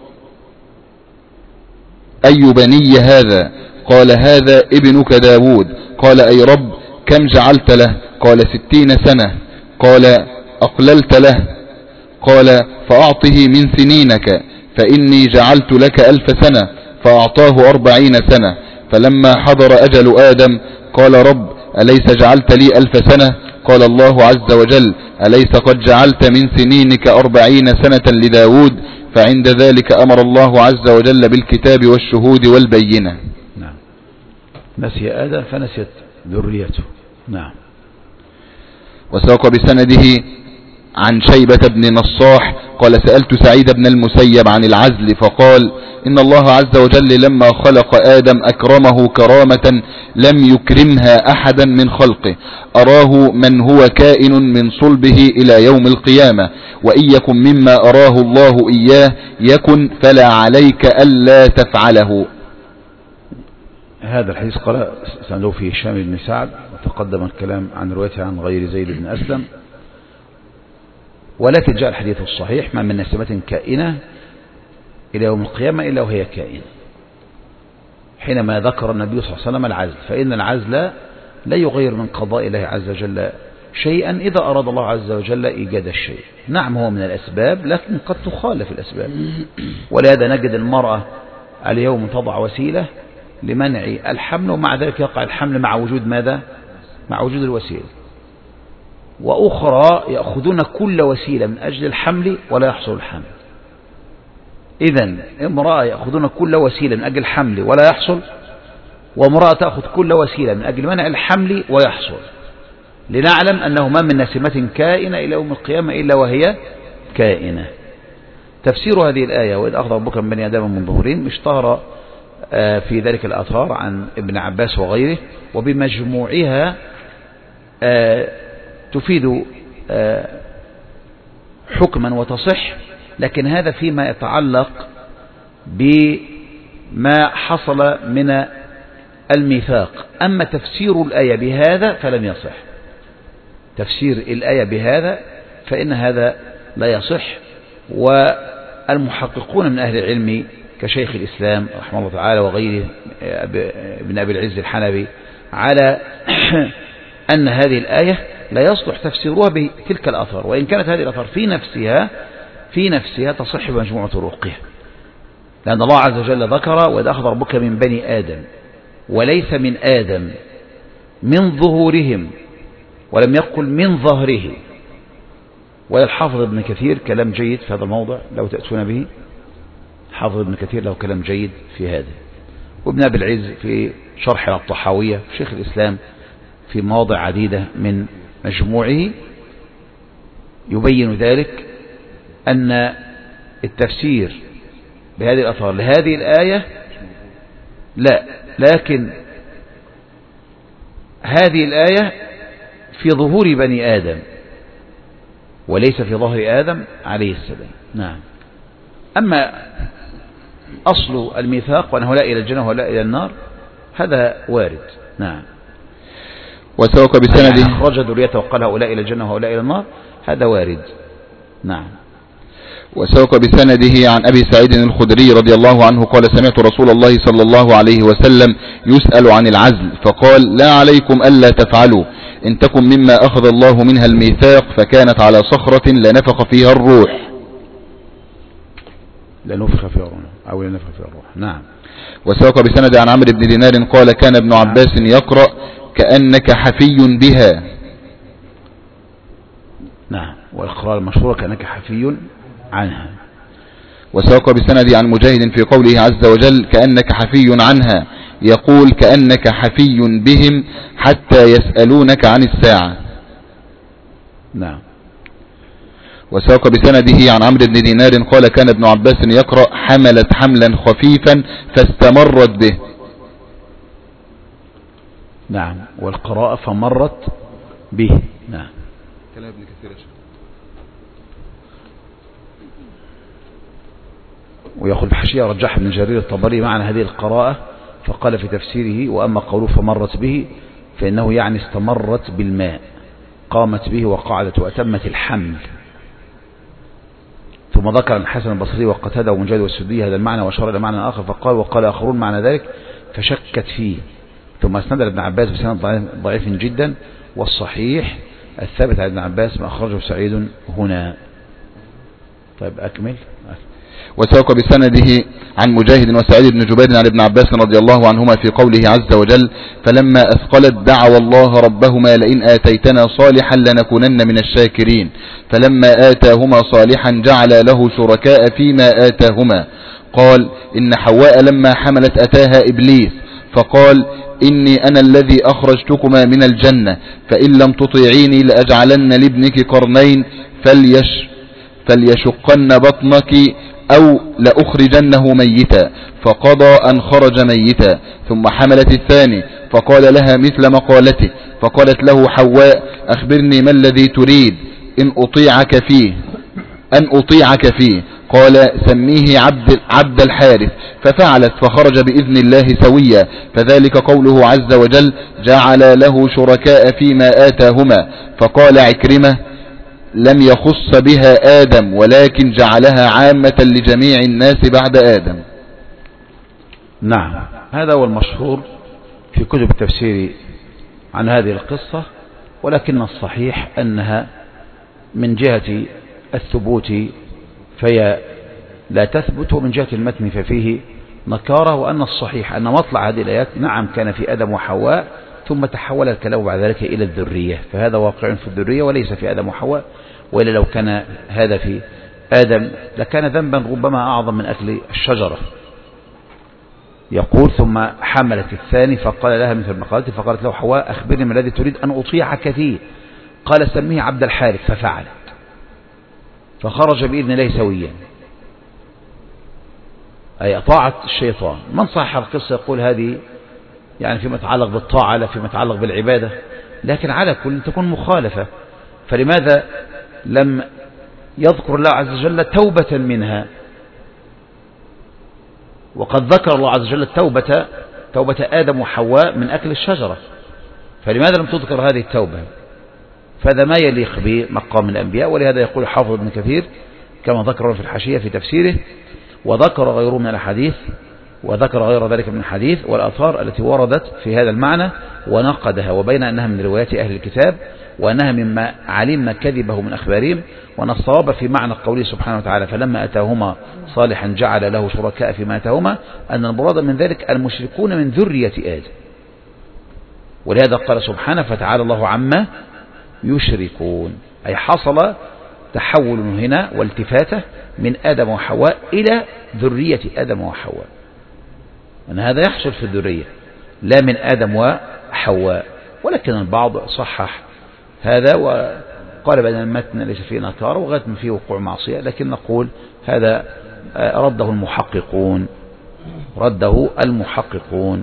أي بني هذا؟ قال هذا ابنك داود. قال أي رب كم جعلت له؟ قال 60 سنة. قال أقللت له؟ قال فأعطه من سنينك فإني جعلت لك 1000 سنة، فأعطاه 40 سنة. فلما حضر أجل آدم قال رب أليس جعلت لي 1000 سنة؟ قال الله عز وجل أليس قد جعلت من سنينك 40 سنة لداود؟ فعند ذلك أمر الله عز وجل بالكتاب والشهود والبينة. نعم. نسي آدم فنسيت ذريته. نعم. وساق بسنده عن شيبة بن نصاح قال سألت سعيد بن المسيب عن العزل فقال إن الله عز وجل لما خلق آدم أكرمه كرامة لم يكرمها أحدا من خلقه، أراه من هو كائن من صلبه إلى يوم القيامة، وإن يكن مما أراه الله إياه يكن فلا عليك ألا تفعله. هذا الحديث قال سنده في هشام بن سعد، وتقدم الكلام عن روايته عن غير زيد بن أسلم، ولكن جاء الحديث الصحيح ما من نسمة كائنة إلى يوم القيامة إلا وهي كائنة. حينما ذكر النبي صلى الله عليه وسلم العزل، فإن العزل لا يغير من قضاء الله عز وجل شيئا إذا أراد الله عز وجل إيجاد الشيء. نعم هو من الأسباب لكن قد تخالف الأسباب، ولهذا نجد المرأة اليوم تضع وسيلة لمنع الحمل، ومع ذلك يقع الحمل مع وجود ماذا؟ مع وجود الوسيلة. وأخرى يأخذون كل وسيلة من أجل الحمل ولا يحصل الحمل. إذن امرأة يأخذون كل وسيلة من أجل الحمل ولا يحصل، وامرأة تأخذ كل وسيلة من أجل منع الحمل ويحصل، لنعلم أنه ما من نسمة كائنة إلى يوم القيامة إلا وهي كائنة. تفسير هذه الآية وإذ أخذ ربك من بني آدم من ظهورهم اشتهر في ذلك الآثار عن ابن عباس وغيره، وبمجموعها تفيد حكما وتصح، لكن هذا فيما يتعلق بما حصل من الميثاق. أما تفسير الآية بهذا فلم يصح، تفسير الآية بهذا فإن هذا لا يصح. والمحققون من أهل العلم كشيخ الإسلام رحمه الله تعالى وغيره ابن أبي العز الحنبي على أن هذه الآية لا يصلح تفسيرها بتلك الآثار، وإن كانت هذه الآثار في نفسها تصح بمجموع طرقها، لأن الله عز وجل ذكر وإذ أخذ ربك من بني آدم، وليس من آدم، من ظهورهم، ولم يقل من ظهره. والحافظ ابن كثير كلام جيد في هذا الموضع لو تأتون به، حافظ ابن كثير له كلام جيد في هذا، وابن أبي العز في شرح الطحاوية، شيخ الإسلام في مواضع عديدة من مجموعه يبين ذلك أن التفسير بهذه الأثار لهذه الآية لا، لكن هذه الآية في ظهور بني آدم وليس في ظهر آدم عليه السلام. نعم. أما أصل الميثاق وأنه لا إلى الجنة ولا إلى النار هذا وارد. نعم. وسوق بسنده أخرج ذريته وقال هؤلاء إلى الجنة وهؤلاء إلى النار، هذا وارد. نعم. وسوق بسنده عن أبي سعيد الخدري رضي الله عنه قال سمعت رسول الله صلى الله عليه وسلم يسأل عن العزل فقال لا عليكم ألا تفعلوا إن تكن مما أخذ الله منها الميثاق فكانت على صخرة لنفخ فيها الروح. لنفخ فيها الروح أو لنفخ فيها الروح. نعم. وسوق بسند عن عمرو بن دينار قال كان ابن عباس يقرأ كأنك حفي بها. نعم. والقراءة المشهورة كأنك حفي عنها. وساق بسند عن مجاهد في قوله عز وجل كأنك حفي عنها يقول كأنك حفي بهم حتى يسألونك عن الساعة. نعم. وساق بسنده عن عمرو بن دينار قال كان ابن عباس يقرأ حملت حملا خفيفا فاستمرت به. نعم، والقراءة فمرت به. نعم. كلام ابن كثير. ويقول الحاشية رجح ابن جرير الطبري معنى هذه القراءة فقال في تفسيره وأما قوله فمرت به فإنه يعني استمرت بالماء، قامت به وقعدت وأتمت الحمل. ثم ذكر الحسن البصري وقتادة ومجاهد والسدي هذا المعنى وأشار إلى معنى آخر فقال وقال آخرون معنى ذلك فشكت فيه. ثم اسند ابن عباس بسند ضعيف جدا، والصحيح الثابت عن ابن عباس ما أخرجه سعيد هنا. طيب أكمل. وساق بسنده عن مجاهد وسعيد بن جبير عن ابن عباس رضي الله عنهما في قوله عز وجل فلما أثقلت دعوا الله ربهما لئن آتيتنا صالحا لنكونن من الشاكرين فلما آتاهما صالحا جعل له شركاء فيما آتاهما. قال إن حواء لما حملت أتاها إبليس فقال إني أنا الذي أخرجتكما من الجنة فإن لم تطيعيني لأجعلن لابنك قرنين فليشقن بطنك أو لأخرجنه ميتا فقضى أن خرج ميتا. ثم حملت الثاني فقال لها مثل مقالته فقالت له حواء أخبرني ما الذي تريد أن أطيعك فيه قال سميه عبد الحارث ففعلت فخرج بإذن الله سويا. فذلك قوله عز وجل جعل له شركاء فيما آتاهما. فقال عكرمة لم يخص بها آدم ولكن جعلها عامة لجميع الناس بعد آدم. نعم، هذا هو المشهور في كتب التفسير عن هذه القصة، ولكن الصحيح أنها من جهة الثبوت فهي لا تثبت، ومن جهة المتن ففيه نكارة، وأن الصحيح أن مطلع هذه الآيات نعم كان في آدم وحواء ثم تحول الكلام بعد ذلك إلى الذرية، فهذا واقع في الذرية وليس في آدم وحواء، وإلا لو كان هذا في آدم لكان ذنبا ربما أعظم من أكل الشجرة. يقول ثم حملت الثاني فقال لها مثل ما قالت فقالت له حواء أخبرني ما الذي تريد أن أطيعك فيه قال سميه عبد الحارث ففعلت فخرج بإذن الله سويا، أي أطاعت الشيطان. من صح القصة يقول هذه يعني فيما يتعلق بالطاعة لا فيما يتعلق بالعبادة، لكن على كل تكون مخالفة، فلماذا لم يذكر الله عز وجل توبة منها؟ وقد ذكر الله عز وجل توبة آدم وحواء من أكل الشجرة، فلماذا لم تذكر هذه التوبة؟ فهذا ما يليق بمقام الأنبياء. ولهذا يقول حافظ ابن كثير كما ذكر في الحاشية في تفسيره وذكر غيره من الحديث وذكر غير ذلك من الحديث والآثار التي وردت في هذا المعنى ونقدها وبين أنها من روايات أهل الكتاب وأنها مما علمنا كذبه من أخبارهم، وأن الصواب في معنى قوله سبحانه وتعالى فلما أتاهما صالحا جعل له شركاء فيما أتاهما أن المراد من ذلك المشركون من ذرية آدم، ولهذا قال سبحانه فتعالى الله عما يشركون، أي حصل تحول هنا والتفاتة من آدم وحواء إلى ذرية آدم وحواء، أن هذا يحصل في الذرية لا من آدم وحواء. ولكن البعض صحح هذا وقال بأن المتن ليس فيه نكارة وغاية من فيه وقوع معصية، لكن نقول هذا رده المحققون.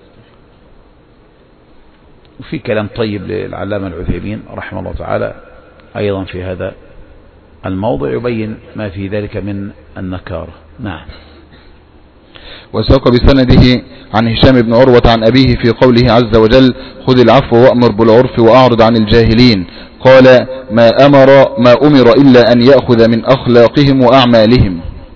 وفي كلام طيب للعلامة العثيمين رحمه الله تعالى أيضا في هذا الموضع يبين ما في ذلك من النكارة. نعم. وساق بسنده عن هشام بن عروة عن أبيه في قوله عز وجل خذ العفو وأمر بالعرف وأعرض عن الجاهلين قال ما أمر إلا أن يأخذ من أخلاقهم وأعمالهم.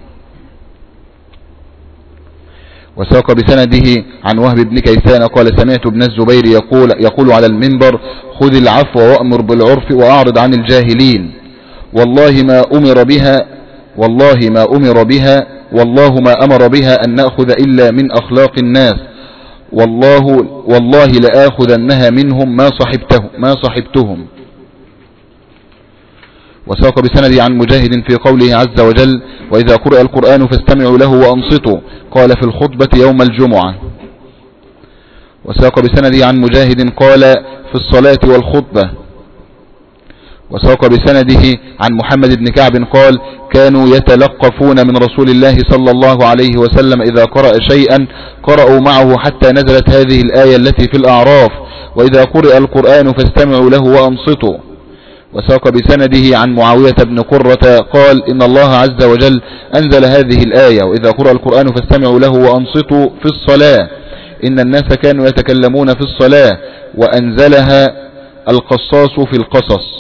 وساق بسنده عن وهب بن كيسان قال سمعت ابن الزبير يقول على المنبر خذ العفو وأمر بالعرف وأعرض عن الجاهلين والله ما أمر بها أن نأخذ إلا من أخلاق الناس والله لآخذنها منهم ما صحبتهم. وساق بسند عن مجاهد في قوله عز وجل وإذا قرأ القرآن فاستمعوا له وأنصتوا قال في الخطبة يوم الجمعة. وساق بسند عن مجاهد قال في الصلاة والخطبة وساق بسنده عن محمد بن كعب قال كانوا يتلقفون من رسول الله صلى الله عليه وسلم إذا قرأ شيئا قرأوا معه حتى نزلت هذه الآية التي في الأعراف وإذا قرئ القرآن فاستمعوا له وأنصتوا. وساق بسنده عن معاوية بن قرة قال إن الله عز وجل أنزل هذه الآية وإذا قرأ القرآن فاستمعوا له وأنصتوا في الصلاة إن الناس كانوا يتكلمون في الصلاة وأنزلها القصاص في القصص.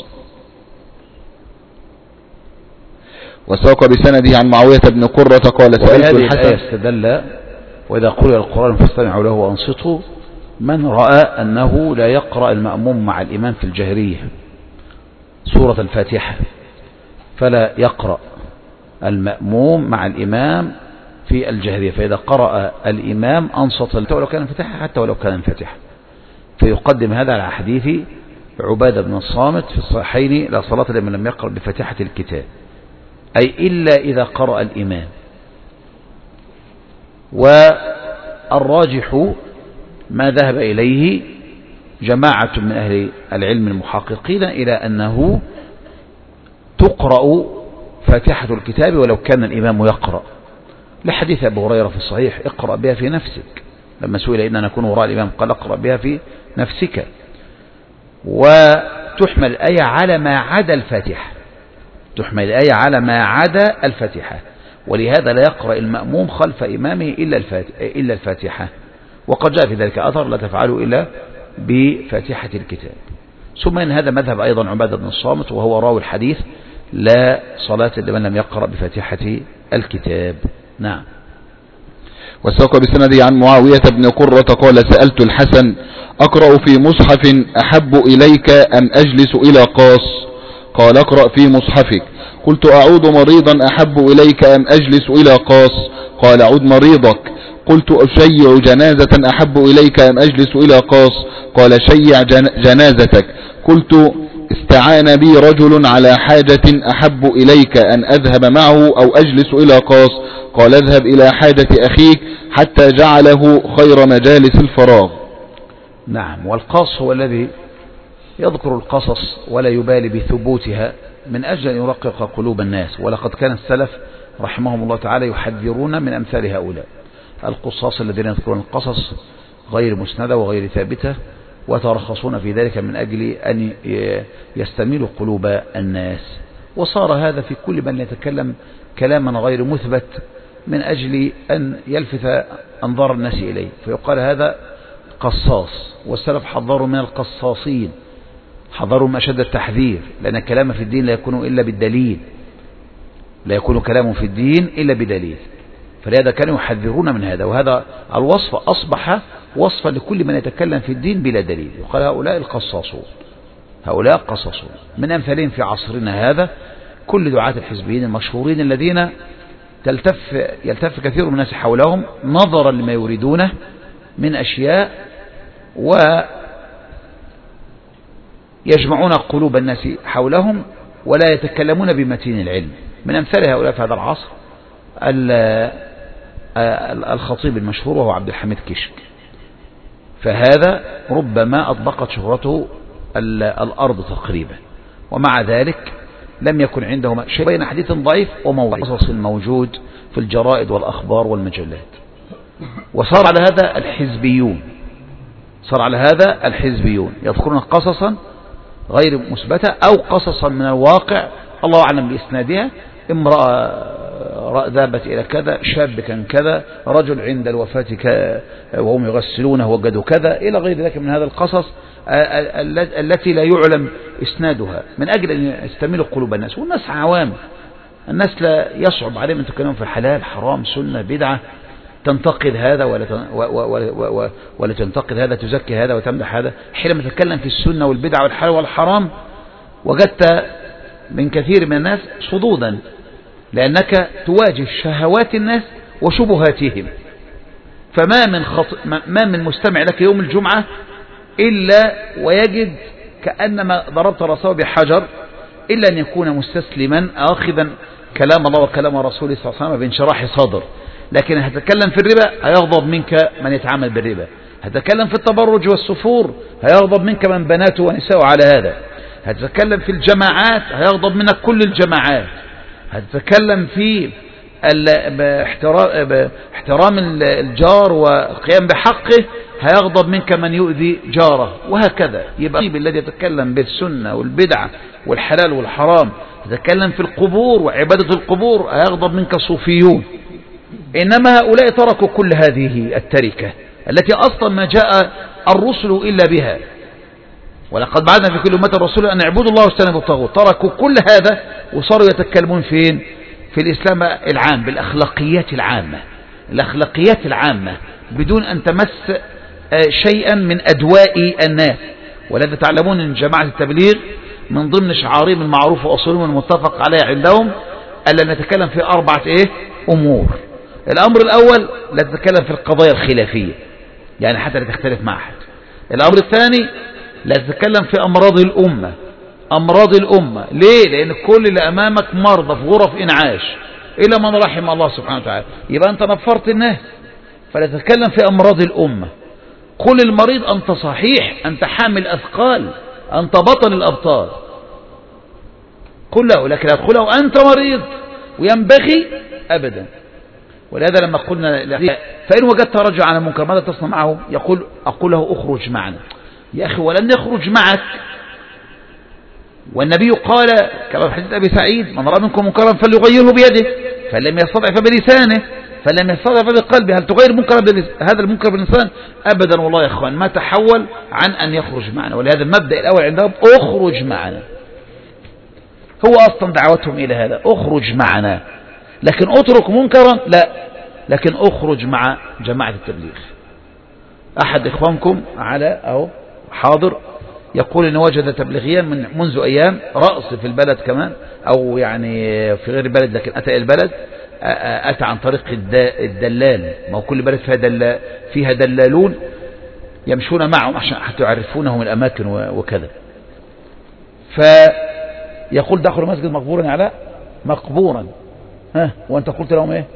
وساق بسنده عن معاوية بن قرة قال سألت الحسن استدل وإذا قرئ القرآن فاستمعوا له وأنصتوا من رأى أنه لا يقرأ المأموم مع الإمام في الجهرية سورة الفاتحة فلا يقرأ المأموم مع الإمام في الجهرية، فإذا قرأ الإمام أنصت ولو كان فتحة حتى ولو كان فتحة، فيقدم هذا على حديث عبادة بن الصامت في الصحيحين لا صلاة لمن لم يقرأ بفاتحة الكتاب، أي إلا إذا قرأ الإمام. والراجح ما ذهب إليه جماعة من أهل العلم المحققين إلى أنه تقرأ فاتحة الكتاب ولو كان الإمام يقرأ، لحديث أبو هريرة في الصحيح اقرأ بها في نفسك، لما سئل إن نكون وراء الإمام قال اقرأ بها في نفسك. وتحمل الآية على ما عدا الفاتحة، تحمل الآية على ما عدا الفاتحة، ولهذا لا يقرأ المأموم خلف إمامه إلا الفاتحة، وقد جاء في ذلك أثر لا تفعلوا إلا بفاتحة الكتاب. ثم إن هذا مذهب أيضا عبادة بن الصامت وهو راوي الحديث لا صلاة لمن لم يقرأ بفاتحة الكتاب. نعم. وساق بسندي عن معاوية بن قرة قال سألت الحسن أقرأ في مصحف أحب إليك أم أجلس إلى قاص؟ قال اقرأ في مصحفك. قلت أعود مريضا أحب إليك أم أجلس إلى قاص؟ قال عد مريضك. قلت أشيع جنازة أحب إليك أم أجلس إلى قاص؟ قال شيع جنازتك. قلت استعان بي رجل على حاجة أحب إليك أن أذهب معه أو أجلس إلى قاص؟ قال اذهب إلى حاجة أخيك حتى جعله خير مجالس الفراغ. نعم. والقاص هو الذي يذكر القصص ولا يبالي بثبوتها من أجل أن يرقق قلوب الناس، ولقد كان السلف رحمهم الله تعالى يحذرون من أمثال هؤلاء القصاص الذين يذكرون القصص غير مسندة وغير ثابتة وترخصون في ذلك من أجل أن يستميلوا قلوب الناس. وصار هذا في كل من يتكلم كلاما غير مثبت من أجل أن يلفت أنظار الناس إليه، فيقال هذا قصاص. والسلف حذروا من القصاصين، حذروا من أشد التحذير، لأن الكلام في الدين لا يكون إلا بالدليل، لا يكون كلام في الدين إلا بدليل، فلهذا كانوا يحذرون من هذا. وهذا الوصف أصبح وصفا لكل من يتكلم في الدين بلا دليل، يقال هؤلاء القصاصون، هؤلاء قصصون. من أمثالهم في عصرنا هذا كل دعاة الحزبيين المشهورين الذين يلتف كثير من الناس حولهم نظرا لما يريدونه من أشياء ويجمعون قلوب الناس حولهم ولا يتكلمون بمتين العلم. من أمثال هؤلاء في هذا العصر الخطيب المشهور وهو عبد الحميد كشك، فهذا ربما أطبقت شهرته الأرض تقريبا، ومع ذلك لم يكن عنده شيء بين حديث ضعيف وموضوع قصص الموجود في الجرائد والأخبار والمجلات. وصار على هذا الحزبيون، صار على هذا الحزبيون يذكرون قصصا غير مثبتة أو قصصا من الواقع الله أعلم بإسنادها، امرأة ذهبت إلى كذا، شاب كان كذا، رجل عند الوفاة وهم يغسلونه وجدوا كذا، إلى غير ذلك من هذا القصص التي لا يعلم إسنادها، من أجل أن يستميلوا قلوب الناس. والناس عوام، الناس لا يصعب عليهم أن تتكلموا في الحلال حرام سنة بدعة، تنتقد هذا ولا تنتقد هذا، تزكي هذا وتمدح هذا. حينما تتكلم في السنة والبدعة والحلال والحرام وجدت من كثير من الناس صدودا، لأنك تواجه شهوات الناس وشبهاتهم. ما من مستمع لك يوم الجمعة إلا ويجد كأنما ضربت رأسه بحجر، إلا أن يكون مستسلما آخذا كلام الله وكلام رسوله صلى الله عليه وسلم بانشراح صدر. لكن هتتكلم في الربا هيغضب منك من يتعامل بالربا، هتتكلم في التبرج والسفور هيغضب منك من بناته ونساءه على هذا، هتتكلم في الجماعات هيغضب منك كل الجماعات. هتتكلم في احترام الجار والقيام بحقه هيغضب منك من يؤذي جاره، وهكذا. يبقى الذي يتكلم بالسنة والبدعة والحلال والحرام، يتكلم في القبور وعبادة القبور، هيغضب منك صوفيون. إنما هؤلاء تركوا كل هذه التركة التي أصلا ما جاء الرسل إلا بها، ولقد بعثنا في كل أمة رسولا أن اعبدوا الله واجتنبوا الطاغوت. تركوا كل هذا وصاروا يتكلمون فين؟ في الإسلام العام، بالأخلاقيات العامة، الأخلاقيات العامة بدون أن تمس شيئا من أدواء الناس. ولذا تعلمون أن جماعة التبليغ من ضمن شعارهم المعروف وأصولهم المتفق عليها عندهم ألا نتكلم في 4 أمور. الأمر الأول لا نتكلم في القضايا الخلافية، يعني حتى لا تختلف مع أحد. الأمر الثاني لا تتكلم في أمراض الأمة، أمراض الأمة. ليه؟ لأن كل اللي أمامك مرضى في غرف إنعاش إلا من رحم الله سبحانه وتعالى، يبقى أنت نفرت الناس. فلا تتكلم في أمراض الأمة. كل المريض أنت صحيح، أنت حامل أثقال، أنت بطل الأبطال كله، لكن أدخله وأنت مريض وينبغي أبدا. ولهذا لما قلنا فإن وجدت رجل على منكر ماذا تصنع معه؟ أقول له أخرج معنا. يا أخي ولن يخرج معك، والنبي قال كما في حديث أبي سعيد من رأى منكم منكرا فليغيره بيده، فلم يستطع فبلسانه، فلم يستطع فبقلبه. هل تغير هذا المنكر باللسان؟ أبدا والله يا أخوان ما تحول عن أن يخرج معنا. ولهذا المبدأ الأول عندهم أخرج معنا، هو أصلا دعوتهم إلى هذا، أخرج معنا. لكن أترك منكرا لا، لكن أخرج مع جماعة التبليغ. أحد إخوانكم على أو حاضر يقول إن وجد تبليغيا منذ أيام رأس في البلد كمان، أو يعني في غير البلد لكن أتى البلد، أتى عن طريق الدلال. ما هو كل بلد فيها دلالون يمشون معهم عشان حتى يعرفونهم الأماكن وكذا. فيقول دخلوا مسجد مقبورا يا علاء، مقبورا. وأنت قلت لهم إيه؟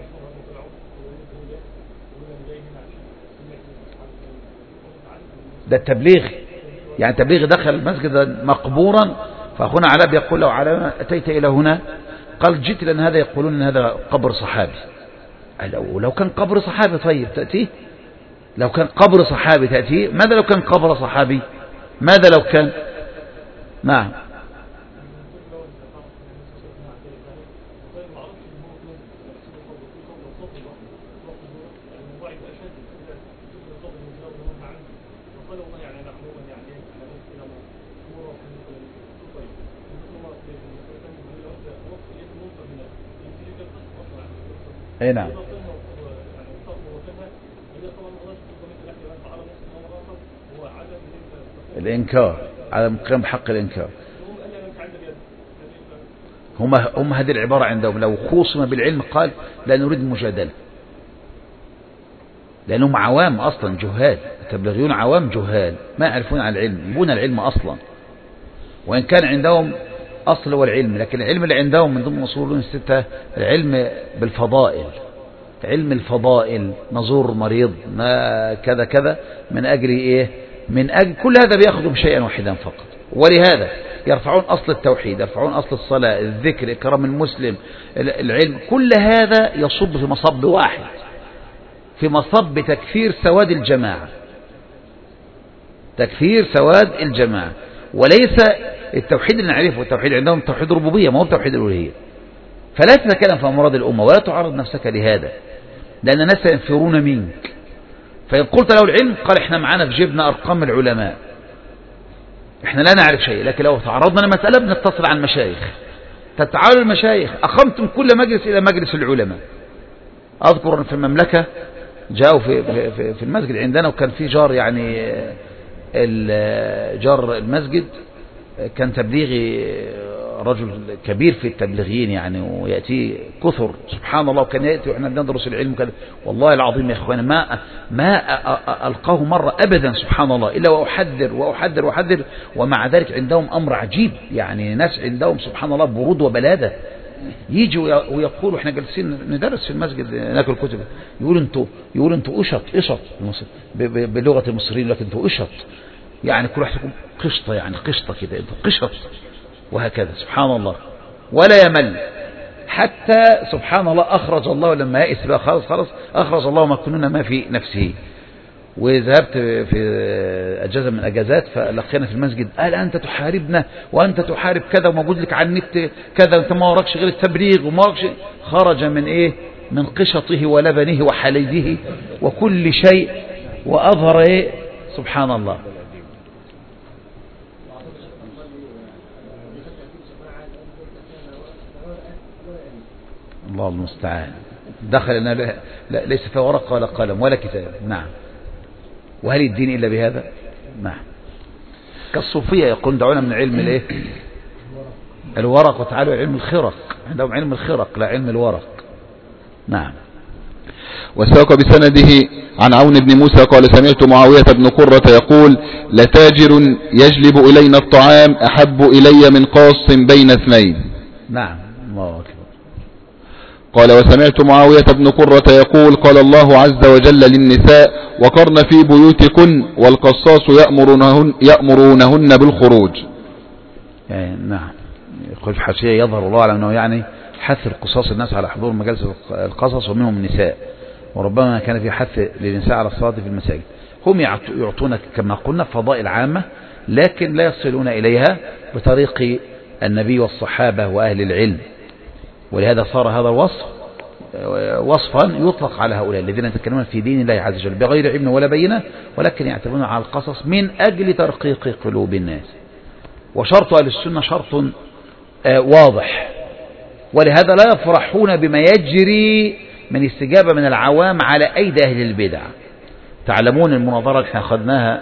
ده التبليغ، يعني تبليغ دخل المسجد مقبورا. فأخونا علاء يقول له علاء أتيت إلى هنا؟ قال جئت لأن هذا يقولون أن هذا قبر صحابي. لو كان قبر صحابي طيب تأتيه؟ لو كان قبر صحابي تأتيه؟ ماذا لو كان قبر صحابي؟ ماذا لو كان؟ نعم. اي نعم. الإنكار، عدم قيام بحق الإنكار. هم هذه العبارة عندهم لو خوصم بالعلم قال لا نريد مجادلة، لأنهم عوام أصلا جهال، التبليغيون عوام جهال ما يعرفون عن العلم، يبون العلم أصلا، وإن كان عندهم أصل والعلم، لكن العلم اللي عندهم من ضمن أصول الستة العلم بالفضائل، علم الفضائل، نزور مريض ما كذا كذا من أجل إيه؟ من أجل كل هذا بيأخذهم شيئا واحدا فقط. ولهذا يرفعون أصل التوحيد، يرفعون أصل الصلاة، الذكر، إكرام المسلم، العلم، كل هذا يصب في مصب واحد، في مصب تكفير سواد الجماعة، تكفير سواد الجماعة. وليس التوحيد اللي نعرفه، التوحيد عندهم توحيد ربوبية ما هو توحيد الألوهية. فلا تتكلم في أمراض الأمة ولا تعرض نفسك لهذا، لأن الناس ينفرون منك. فإن قلت له العلم قال احنا معانا في جيبنا أرقام العلماء، احنا لا نعرف شيء، لكن لو تعرضنا لمسألة بنتصل عن مشايخ، تتعالوا المشايخ، أقمتم كل مجلس إلى مجلس العلماء. أذكر في المملكة جاءوا في المسجد عندنا، وكان في جار، يعني جار المسجد كان تبليغي، رجل كبير في التبليغيين يعني، ويأتي كثر سبحان الله، وكان يأتي وإحنا بندرس العلم كان والله العظيم يا إخوانا ما ألقاه مرة أبدا سبحان الله إلا وأحذر. ومع ذلك عندهم أمر عجيب، يعني ناس عندهم سبحان الله برود وبلادة. يجي ويقولوا احنا جالسين ندرس في المسجد ناكل كتب، يقولوا انتوا قشط بلغة المصريين، لكن انتوا قشط، يعني كل واحد يكون قشطة، يعني قشطة كده، قشط، وهكذا سبحان الله، ولا يمل. حتى سبحان الله أخرج الله لما يئس بقى خلاص أخرج الله ما كننا ما في نفسه. وذهبت في أجازة من أجازات فلقينا في المسجد، قال أنت تحاربنا وأنت تحارب كذا وموجود لك على النت كذا، أنت ما وراكش غير التبريغ وما وراكش. خرج من إيه؟ من قشطه ولبنه وحليبه وكل شيء، وأظهر إيه؟ سبحان الله. الله المستعان. دخل أنه ليس في ورقة ولا قلم ولا كتاب. نعم. وهل الدين إلا بهذا؟ نعم. كالصوفية يقول دعونا من علم الايه؟ الورق وتعالوا علم الخرق. عندهم علم الخرق لا علم الورق. نعم. وساق بسنده عن عون بن موسى قال سمعت معاوية بن قرة يقول لتاجر يجلب إلينا الطعام أحب إلي من قاص بين اثنين. نعم. الله أكبر. قال وسمعت معاوية بن قرة يقول قال الله عز وجل للنساء وقرن في بيوتكن والقصاص يأمرونهن بالخروج. يعني نعم. يقول في حاشية يظهر الله على أنه يعني حث القصاص الناس على حضور مجالس القصص ومنهم النساء، وربما كان في حث للنساء على الصلاة في المساجد. هم يعطون كما قلنا فضائل عامة لكن لا يصلون إليها بطريق النبي والصحابة وأهل العلم، ولهذا صار هذا الوصف وصفا يطلق على هؤلاء الذين يتكلمون في دين الله عز وجل بغير علم ولا بينة، ولكن يعتمدون على القصص من أجل ترقيق قلوب الناس. وشرط أهل السنة شرط واضح، ولهذا لا يفرحون بما يجري من استجابة من العوام على أيدي أهل البدع. تعلمون المناظرة اللي احنا أخذناها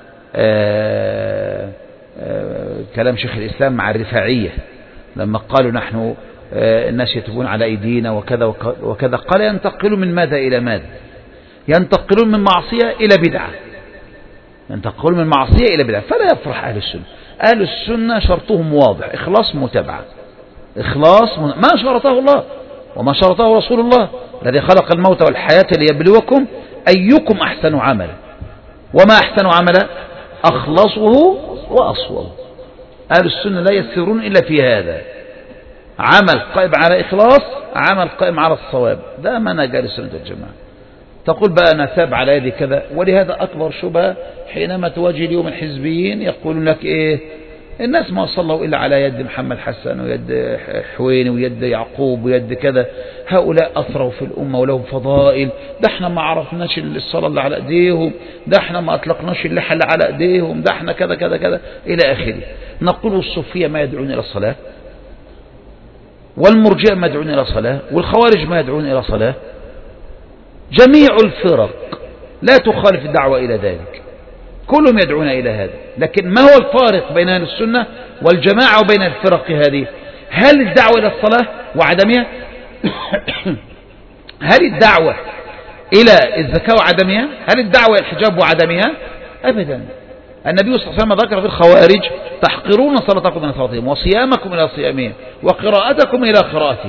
كلام شيخ الإسلام مع الرفاعية لما قالوا نحن الناس يتوبون على أيدينا وكذا وكذا، قال ينتقلون من ماذا إلى ماذا؟ ينتقلون من معصية إلى بدعة، ينتقلون من معصية إلى بدعة. فلا يفرح أهل السنة. أهل السنة شرطهم واضح، إخلاص متابعة، إخلاص ما شرطه الله وما شرطه رسول الله الذي خلق الموت والحياة ليبلوكم أيكم أحسن عملا، وما أحسن عملا أخلصه وأصوبه. أهل السنة لا يسيرون إلا في هذا، عمل قائم على إخلاص، عمل قائم على الصواب. ده منهج أهل السنة والجماعة. تقول بقى أنا تاب على يدي كذا، ولهذا أكبر شبهة حينما تواجه اليوم الحزبيين يقولون لك إيه؟ الناس ما صلوا إلا على يد محمد حسن ويد حويني ويد يعقوب ويد كذا، هؤلاء أثروا في الأمة ولهم فضائل، ده احنا ما عرفناش الصلاة اللي على أيديهم، ده احنا ما أطلقناش اللحى اللي على أيديهم، ده احنا كذا كذا كذا إلى آخره. نقول الصوفية ما يدعون إلى الصلاة، والمرجئة ما يدعون إلى صلاة، والخوارج ما يدعون إلى صلاة. جميع الفرق لا تخالف الدعوة إلى ذلك، كلهم يدعون إلى هذا. لكن ما هو الفارق بين أهل السنة والجماعة وبين الفرق هذه؟ هل الدعوة إلى الصلاة وعدمها؟ هل الدعوة إلى الزكاة وعدمها؟ هل الدعوة إلى الحجاب وعدمها؟ أبدا. النبي صلى الله عليه وسلم ذكر في الخوارج تحقرون صلاتكم إلى صلاتهم وصيامكم إلى صيامهم وقراءتكم إلى قراءتهم.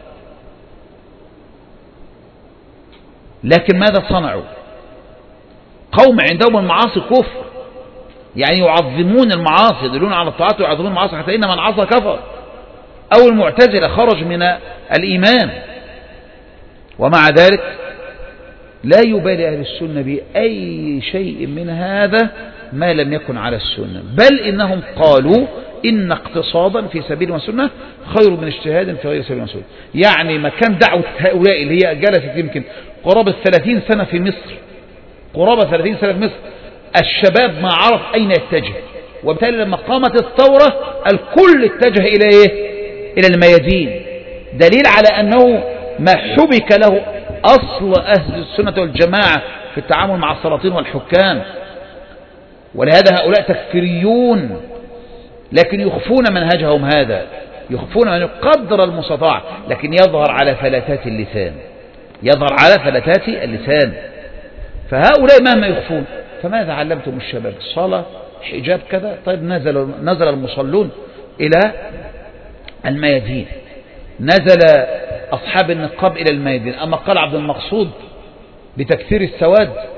لكن ماذا صنعوا؟ قوم عندهم المعاصي كفر، يعني يعظمون المعاصي، يدلون على الطاعات ويعظمون المعاصي حتى إن من عصى كفر. أو المعتزلة خرج من الإيمان. ومع ذلك لا يبالي أهل السنة بأي شيء من هذا ما لم يكن على السنة، بل إنهم قالوا إن اقتصادا في سبيل والسنة خير من اجتهاد في غير سبيل والسنة. يعني مكان دعوة هؤلاء اللي هي جلست يمكن قرابة 30 سنة في مصر، قرابة 30 سنة في مصر، الشباب ما عرف أين يتجه، وبالتالي لما قامت الثورة الكل اتجه إلى إيه؟ إلى الميادين، دليل على أنه ما حبك له أصل أهل السنة والجماعة في التعامل مع السلاطين والحكام. ولهذا هؤلاء تكفيريون، لكن يخفون منهجهم هذا، يخفون من قدر المستطاع، لكن يظهر على فلتات اللسان، يظهر على فلتات اللسان. فهؤلاء مهما يخفون. فماذا علمتم الشباب؟ الصلاة، حجاب، كذا. طيب نزل المصلون إلى الميادين، نزل أصحاب النقاب إلى الميادين. أما قال عبد المقصود بتكثير السواد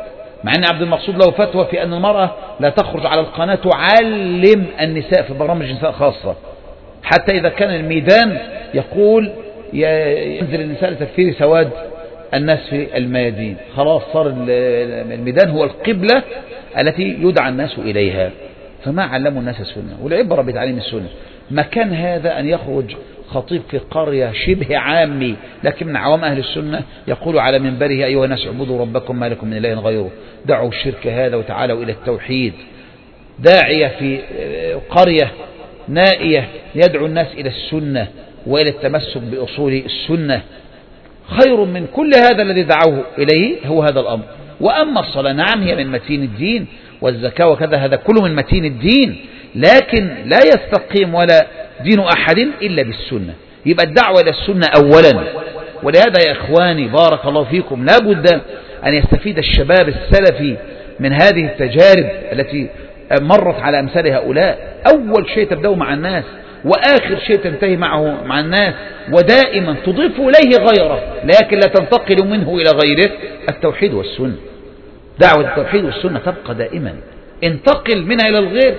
مع أن عبد المقصود له فتوى في أن المرأة لا تخرج على القناة تعلم النساء في برامج نساء خاصة، حتى إذا كان الميدان يقول ينزل النساء لتكفير سواد الناس في الميادين، خلاص صار الميدان هو القبلة التي يدعى الناس إليها، فما علموا الناس السنة، والعبرة بتعليم السنة. مكان هذا أن يخرج خطيب في قرية شبه عامي لكن من عوام أهل السنة يقول على منبره أيها الناس اعبدوا ربكم ما لكم من إله غيره، دعوا الشرك هذا وتعالوا إلى التوحيد. داعية في قرية نائية يدعو الناس إلى السنة وإلى التمسك بأصول السنة، خير من كل هذا الذي دعوه إليه هو هذا الأمر. وأما الصلاة نعم هي من متين الدين، والزكاة وكذا هذا كله من متين الدين، لكن لا يستقيم ولا دين أحد إلا بالسنة. يبقى الدعوة إلى السنة أولا. ولهذا يا إخواني بارك الله فيكم لا بد أن يستفيد الشباب السلفي من هذه التجارب التي مرت على أمثال هؤلاء. أول شيء تبدأوا مع الناس، وآخر شيء تنتهي معه مع الناس، ودائما تضيف إليه غيره لكن لا تنتقل منه إلى غيره. التوحيد والسنة، دعوة التوحيد والسنة تبقى دائما، انتقل منها إلى الغير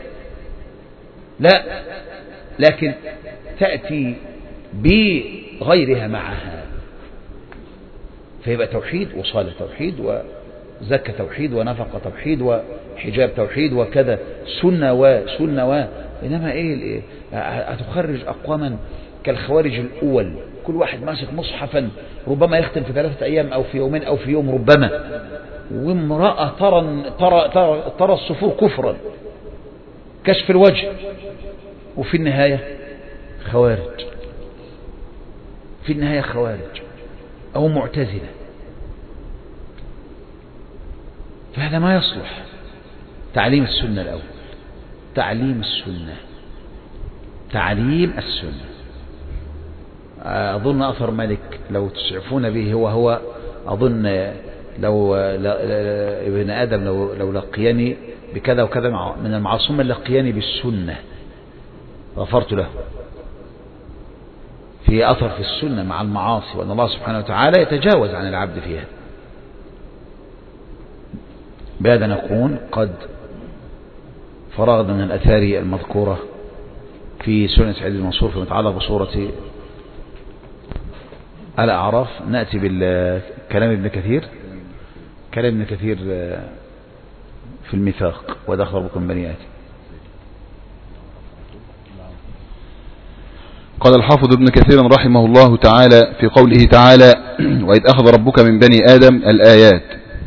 لا، لكن تأتي بغيرها معها، فيبقى توحيد وصالة توحيد وزكاة توحيد ونفقة توحيد وحجاب توحيد وكذا سنة وسنة إنما إيه هتخرج أقواما كالخوارج الأول، كل واحد ماسك مصحفا ربما يختم في 3 أيام أو في يومين أو في يوم ربما، وامرأة ترى الصفور كفرا كشف الوجه، وفي النهاية خوارج، في النهاية خوارج أو معتزلة. فهذا ما يصلح. تعليم السنة الأول، تعليم السنة، تعليم السنة. أظن أثر مالك لو تسعفون به هو أظن لو ابن آدم لو لقيني بكذا وكذا من المعصوم لقيني بالسنة غفرت له. في أثر في السنة مع المعاصي، وأن الله سبحانه وتعالى يتجاوز عن العبد فيها. بهذا نكون قد فرغنا من الأثار المذكورة في سنة سعيد المنصور فيما يتعلق بصورة الأعراف. نأتي بالكلام ابن كثير، كلام ابن كثير في الميثاق ودخل بكم بني آتي. قال الحافظ ابن كثير رحمه الله تعالى في قوله تعالى وإذ أخذ ربك من بني آدم الآيات،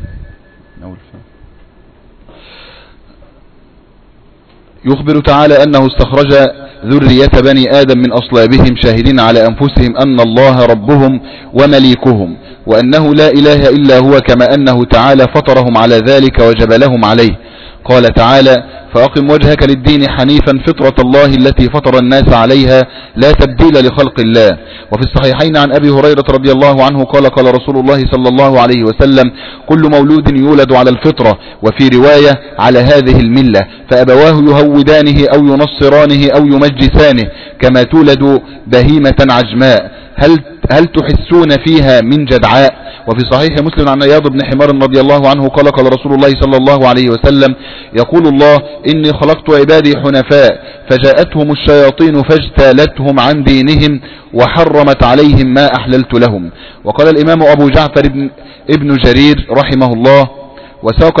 يخبر تعالى أنه استخرج ذرية بني آدم من أصلابهم شاهدين على أنفسهم أن الله ربهم ومليكهم، وأنه لا إله إلا هو، كما أنه تعالى فطرهم على ذلك وجبلهم عليه. قال تعالى فأقم وجهك للدين حنيفا فطرة الله التي فطر الناس عليها لا تبديل لخلق الله. وفي الصحيحين عن أبي هريرة رضي الله عنه قال قال رسول الله صلى الله عليه وسلم كل مولود يولد على الفطرة، وفي رواية على هذه الملة، فأبواه يهودانه أو ينصرانه أو يمجسانه كما تولد بهيمة عجماء، هل تحسون فيها من جدعاء؟ وفي صحيح مسلم عن عياض بن حمار رضي الله عنه قال قال رسول الله صلى الله عليه وسلم يقول الله إني خلقت عبادي حنفاء فجاءتهم الشياطين فاجتالتهم عن دينهم وحرمت عليهم ما أحللت لهم. وقال الإمام أبو جعفر ابن جرير رحمه الله وساق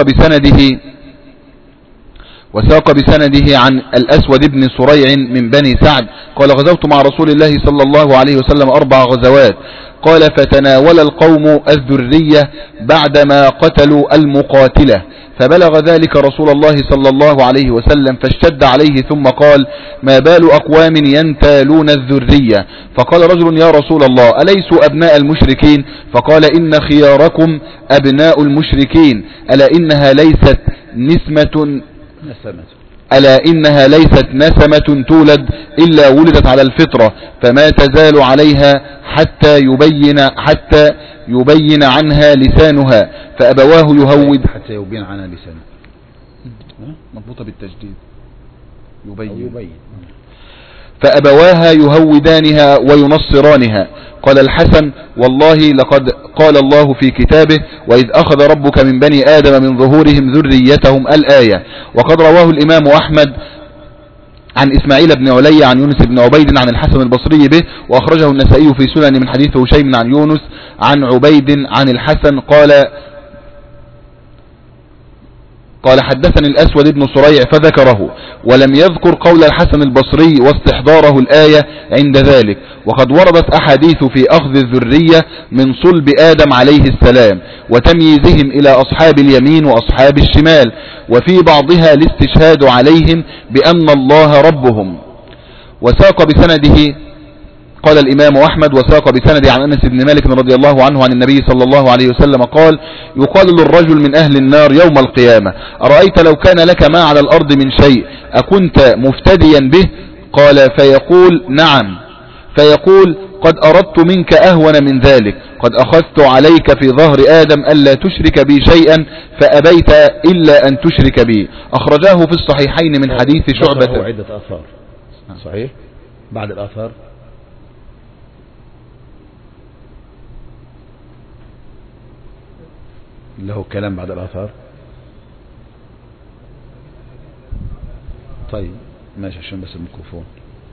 بسنده عن الأسود بن صريع من بني سعد قال غزوت مع رسول الله صلى الله عليه وسلم 4 غزوات، قال فتناول القوم الذرية بعدما قتلوا المقاتلة، فبلغ ذلك رسول الله صلى الله عليه وسلم فاشتد عليه ثم قال ما بال أقوام ينتالون الذرية؟ فقال رجل يا رسول الله أليسوا أبناء المشركين؟ فقال إن خياركم أبناء المشركين، ألا إنها ليست نسمة تولد إلا ولدت على الفطرة، فما تزال عليها حتى يبين عنها لسانها، فأبواه حتى يبين عنها لسانها مضبوطة بالتجديد فأبواها يهودانها وينصرانها. قال الحسن: والله لقد قال الله في كتابه: وإذ أخذ ربك من بني آدم من ظهورهم ذريتهم، الآية. وقد رواه الإمام أحمد عن إسماعيل بن علي عن يونس بن عبيد عن الحسن البصري به، وأخرجه النسائي في سنن من حديث هشيم عن يونس عن عبيد عن الحسن قال حدثني الأسود بن صريع فذكره، ولم يذكر قول الحسن البصري واستحضاره الآية عند ذلك. وقد وردت أحاديث في أخذ الذرية من صلب آدم عليه السلام وتمييزهم إلى أصحاب اليمين وأصحاب الشمال، وفي بعضها الاستشهاد عليهم بأن الله ربهم. وساق بسنده، قال الإمام أحمد: وساق بسند عن أنس بن مالك رضي الله عنه عن النبي صلى الله عليه وسلم قال: يقال للرجل من أهل النار يوم القيامة: أرأيت لو كان لك ما على الأرض من شيء أكنت مفتديا به؟ قال: فيقول: نعم. فيقول: قد أردت منك أهون من ذلك، قد أخذت عليك في ظهر آدم ألا تشرك بي شيئا فأبيت إلا أن تشرك بي. أخرجاه في الصحيحين من حديث شعبة. عدة آثار صحيح. بعد الآثار له كلام بعد الآثار. طيب ماشي، عشان بس الميكروفون.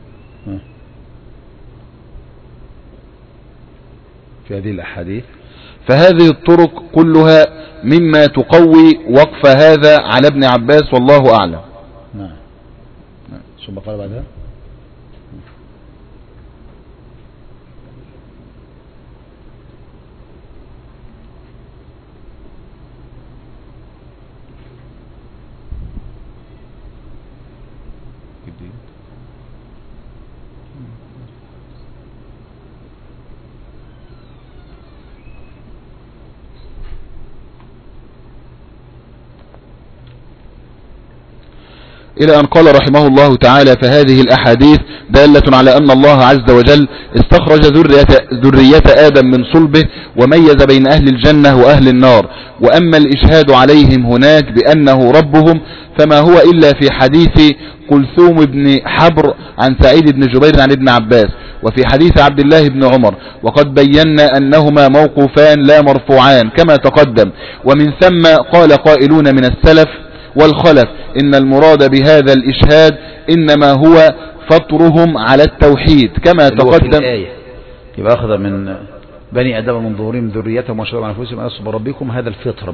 في هذه الأحاديث، فهذه الطرق كلها مما تقوي وقف هذا على ابن عباس والله أعلم. نعم. ثم قال بعدها: إلى أن قال رحمه الله تعالى: فهذه الأحاديث دالة على أن الله عز وجل استخرج ذرية آدم من صلبه وميز بين أهل الجنة وأهل النار. وأما الإشهاد عليهم هناك بأنه ربهم فما هو إلا في حديث كلثوم بن حبر عن سعيد بن جبير عن ابن عباس، وفي حديث عبد الله بن عمر، وقد بينا أنهما موقوفان لا مرفوعان كما تقدم. ومن ثم قال قائلون من السلف والخلف إن المراد بهذا الإشهاد إنما هو فطرهم على التوحيد كما تقدم. يبقى أخذ من بني آدم من ظهورهم ذريتهم وشرب عن أنفسهم ألست بربكم، هذا الفطر،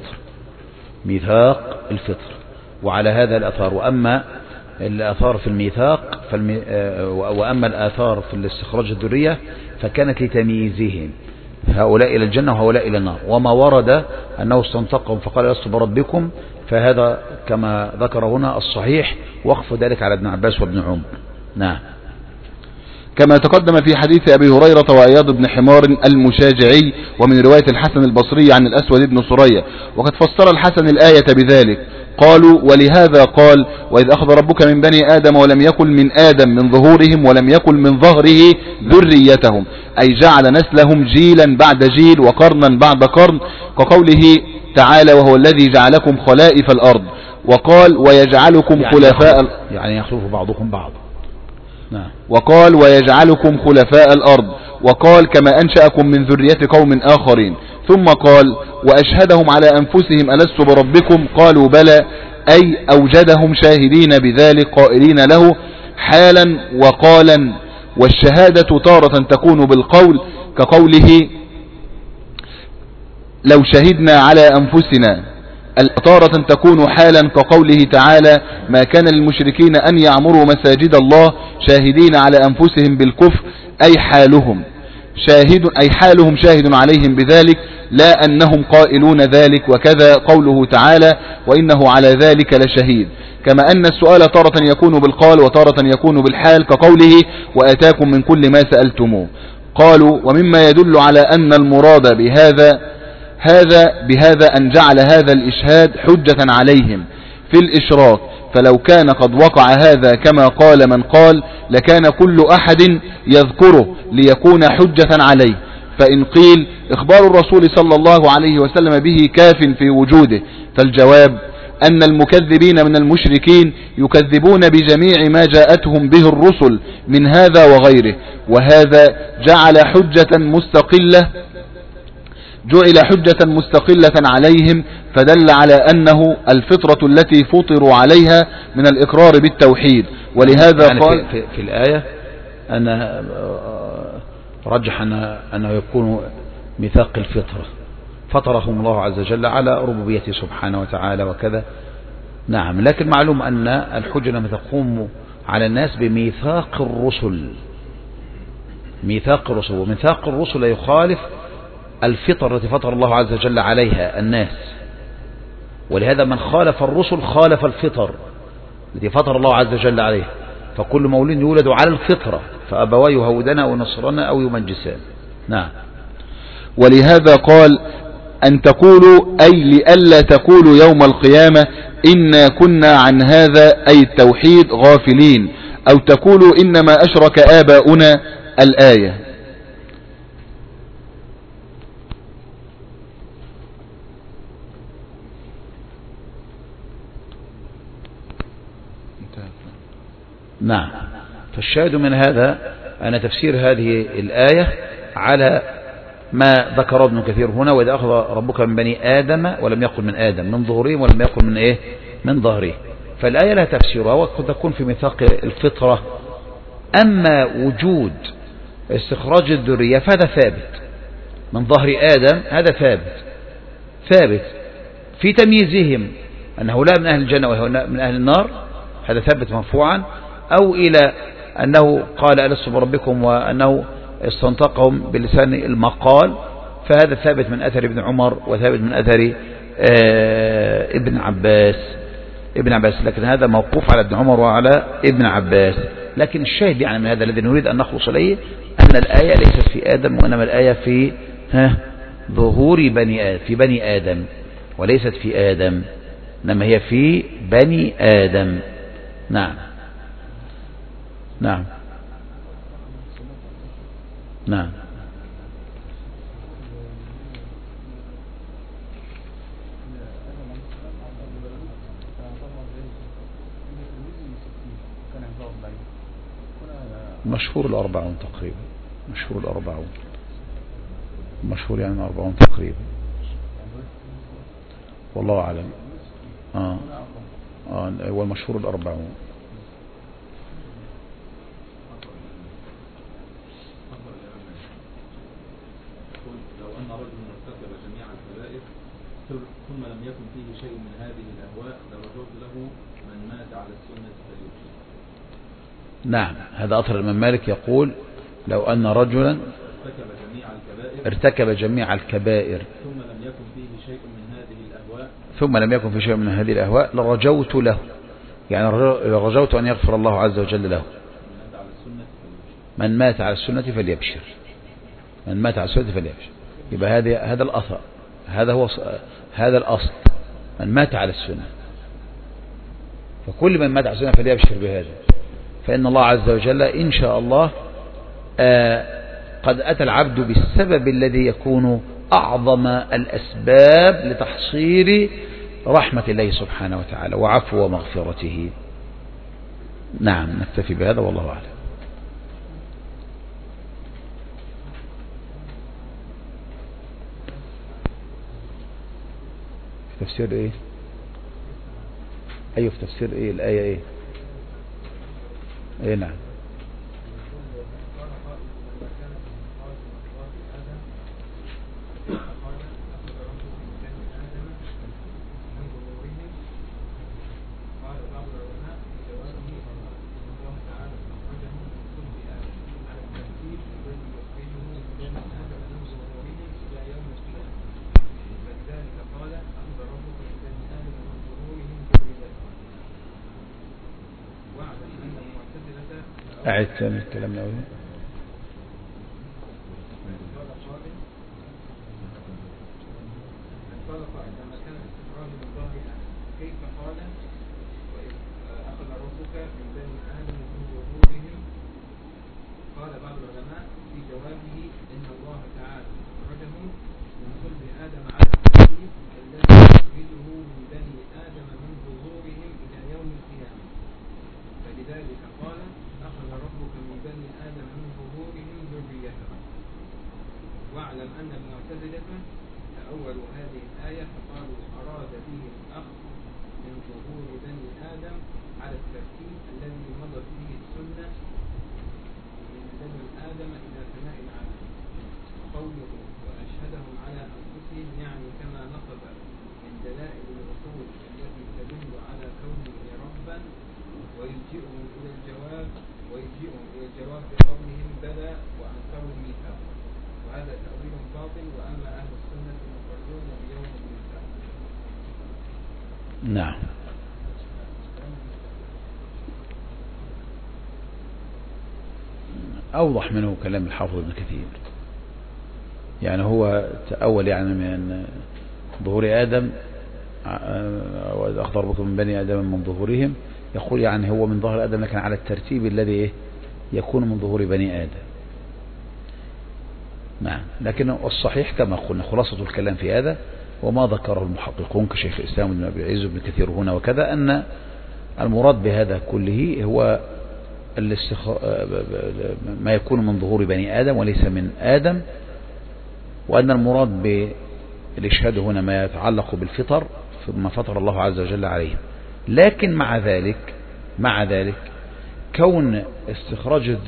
ميثاق الفطر، وعلى هذا الآثار. وأما الآثار في الميثاق وأما الآثار في الاستخراج الذرية فكانت لتمييزهم، هؤلاء إلى الجنة وهؤلاء إلى النار. وما ورد أنه استنطقهم فقال ألست بربكم، فهذا كما ذكر هنا الصحيح، وقف ذلك على ابن عباس وابن عمر. نعم. كما تقدم في حديث أبي هريرة وعياض بن حمار المشاجعي، ومن رواية الحسن البصري عن الأسود بن صريع. وقد فسر الحسن الآية بذلك، قالوا: ولهذا قال: وإذ أخذ ربك من بني آدم ولم يكن من آدم من ظهورهم ولم يكن من ظهره ذريتهم، أي جعل نسلهم جيلا بعد جيل وقرنا بعد قرن، كقوله تعالى: وهو الذي جعلكم خلائف الأرض. وقال: ويجعلكم خلفاء، يعني يخلف بعضكم بعض. نعم. وقال: ويجعلكم خلفاء الأرض. وقال: كما أنشأكم من ذرية قوم آخرين. ثم قال: وأشهدهم على أنفسهم ألست بربكم؟ قالوا: بلى، أي أوجدهم شاهدين بذلك قائلين له حالا وقالا. والشهادة تارة تكون بالقول كقوله: لو شهدنا على أنفسنا، تارة تكون حالا كقوله تعالى: ما كان للمشركين أن يعمروا مساجد الله شاهدين على أنفسهم بالكفر، أي حالهم شاهد عليهم بذلك، لا أنهم قائلون ذلك. وكذا قوله تعالى: وإنه على ذلك لشهيد. كما أن السؤال تارة يكون بالقال وتارة يكون بالحال كقوله: وآتاكم من كل ما سألتموه. قالوا: ومما يدل على أن المراد بهذا أن جعل هذا الإشهاد حجة عليهم في الإشراك، فلو كان قد وقع هذا كما قال من قال لكان كل أحد يذكره ليكون حجة عليه. فإن قيل: إخبار الرسول صلى الله عليه وسلم به كاف في وجوده، فالجواب: أن المكذبين من المشركين يكذبون بجميع ما جاءتهم به الرسل من هذا وغيره، وهذا جعل حجة مستقلة عليهم، فدل على أنه الفطرة التي فطروا عليها من الإقرار بالتوحيد. ولهذا يعني قال في الآية أن رجح أنه يكون ميثاق الفطرة، فطرهم الله عز وجل على ربوبيته سبحانه وتعالى وكذا. نعم، لكن معلوم أن الحجة لما تقوم على الناس بميثاق الرسل، ميثاق الرسل، وميثاق الرسل يخالف الفطر التي فطر الله عز وجل عليها الناس، ولهذا من خالف الرسل خالف الفطر التي فطر الله عز وجل عليها، فكل مولود يولد على الفطرة فأبواه يهودنا أو ينصرنا أو يمجسان. نعم. ولهذا قال أن تقولوا أي لئلا تقولوا يوم القيامة إنا كنا عن هذا أي التوحيد غافلين، أو تقولوا إنما أشرك آباؤنا الآية. نعم. فالشاهد من هذا أن تفسير هذه الآية على ما ذكر ابن كثير هنا: وإذا أخذ ربك من بني آدم، ولم يقل من آدم، من ظهورهم، ولم يقل من إيه؟ من ظهره. فالآية لها تفسيرها وقد تكون في ميثاق الفطرة. أما وجود استخراج الذرية فهذا ثابت من ظهر آدم، هذا ثابت في تمييزهم أن هؤلاء من أهل الجنة وهؤلاء من أهل النار، هذا ثابت مرفوعا، أو إلى أنه قال ألست بربكم وأنه استنطقهم بلسان المقال، فهذا ثابت من أثر ابن عمر وثابت من أثر ابن عباس، لكن هذا موقوف على ابن عمر وعلى ابن عباس. لكن الشاهد يعني من هذا الذي نريد أن نخلص إليه أن الآية ليست في آدم، وإنما الآية في ظهور بني آدم، وليست في آدم، إنما هي في بني آدم. نعم. مشهور الأربعون تقريبا، مشهور يعني 40 تقريبا، والله أعلم. هو المشهور الأربعون. لو أن رجل ارتكب جميع الكبائر ثم لم يكن فيه شيء من هذه الأهواء لرجوت له من مات على السنة فليبشر. نعم، هذا أثر الإمام مالك يقول: لو أن رجلا ارتكب جميع الكبائر ثم لم يكن فيه شيء من هذه الأهواء لرجوت له، يعني رجوت أن يغفر الله عز وجل له. من مات على السنة فليبشر، يبقى هذا الأثر، هذا الأصل، من مات على السنة، فكل من مات على السنة فليبشر بهذا، فإن الله عز وجل إن شاء الله قد أتى العبد بالسبب الذي يكون أعظم الأسباب لتحصيل رحمة الله سبحانه وتعالى وعفو ومغفرته. نعم، نكتفي بهذا والله أعلم. في تفسير إيه؟ أيوه، في تفسير إيه الآية إيه؟ نعم. أعد ثاني الكلام الأول. كيف قال وإذ أخذ ربك من بني آدم من ظهورهم، قال بعض العلماء في جوابه إن الله تعالى أخرجهم من صلب آدم على التوحيد الذي يخرجه من بني آدم من واحدة تأولوا هذه الآية فقالوا أراد به الأخذ من ظهور بني آدم على الترتيب الذي مضت به السنة من بني آدم إلى فناء العالم. قوله وأشهدهم على أنفسهم يعني كما نقض من دلائل العقول التي تدل على كونه ربا ويلجئهم إلى الجواب بقولهم بلى وأنكروا الميثاق، وهذا تأويل باطل. وأما أهل السنة مقرون بيوم الميثاق. نعم. أوضح منه كلام الحافظ ابن كثير، يعني هو تأول يعني من ظهور آدم وإذا أخذ ربكم من بني آدم من ظهورهم، يقول يعني هو من ظهر آدم لكن على الترتيب الذي يكون من ظهور بني آدم. نعم. لكن الصحيح كما قلنا خلاصة الكلام في هذا وما ذكره المحققون كشيخ الإسلام ابن أبي العز وابن كثير هنا وكذا، أن المراد بهذا كله هو ما يكون من ظهور بني آدم وليس من آدم، وأن المراد بالإشهاد هنا ما يتعلق بالفطر ثم فطر الله عز وجل عليه. لكن مع ذلك كون استخراج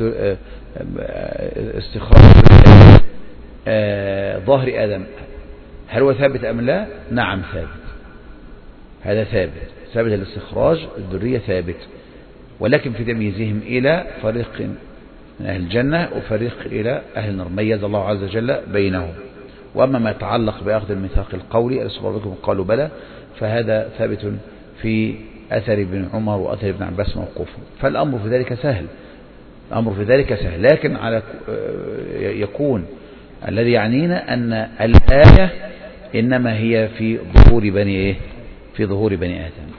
ظهر آدم هل هو ثابت أم لا؟ نعم ثابت، هذا ثابت الاستخراج الذرية ثابت، ولكن في تمييزهم إلى فريق من أهل الجنة وفريق إلى أهل النار ميز الله عز وجل بينهم. وأما ما يتعلق بأخذ الميثاق القولي ألست بكم قالوا بلى، فهذا ثابت في أثر ابن عمر وأثر ابن عباس موقوف، فالأمر في ذلك سهل. لكن على يكون الذي يعنينا أن الآية إنما هي في ظهور بني آدم.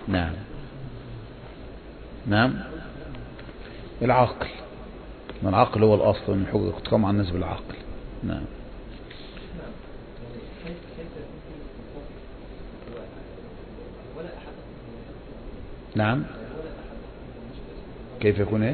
نعم. العقل، ما العقل هو الأصل من حقوق تقام على الناس بالعقل. نعم. نعم. كيف يكون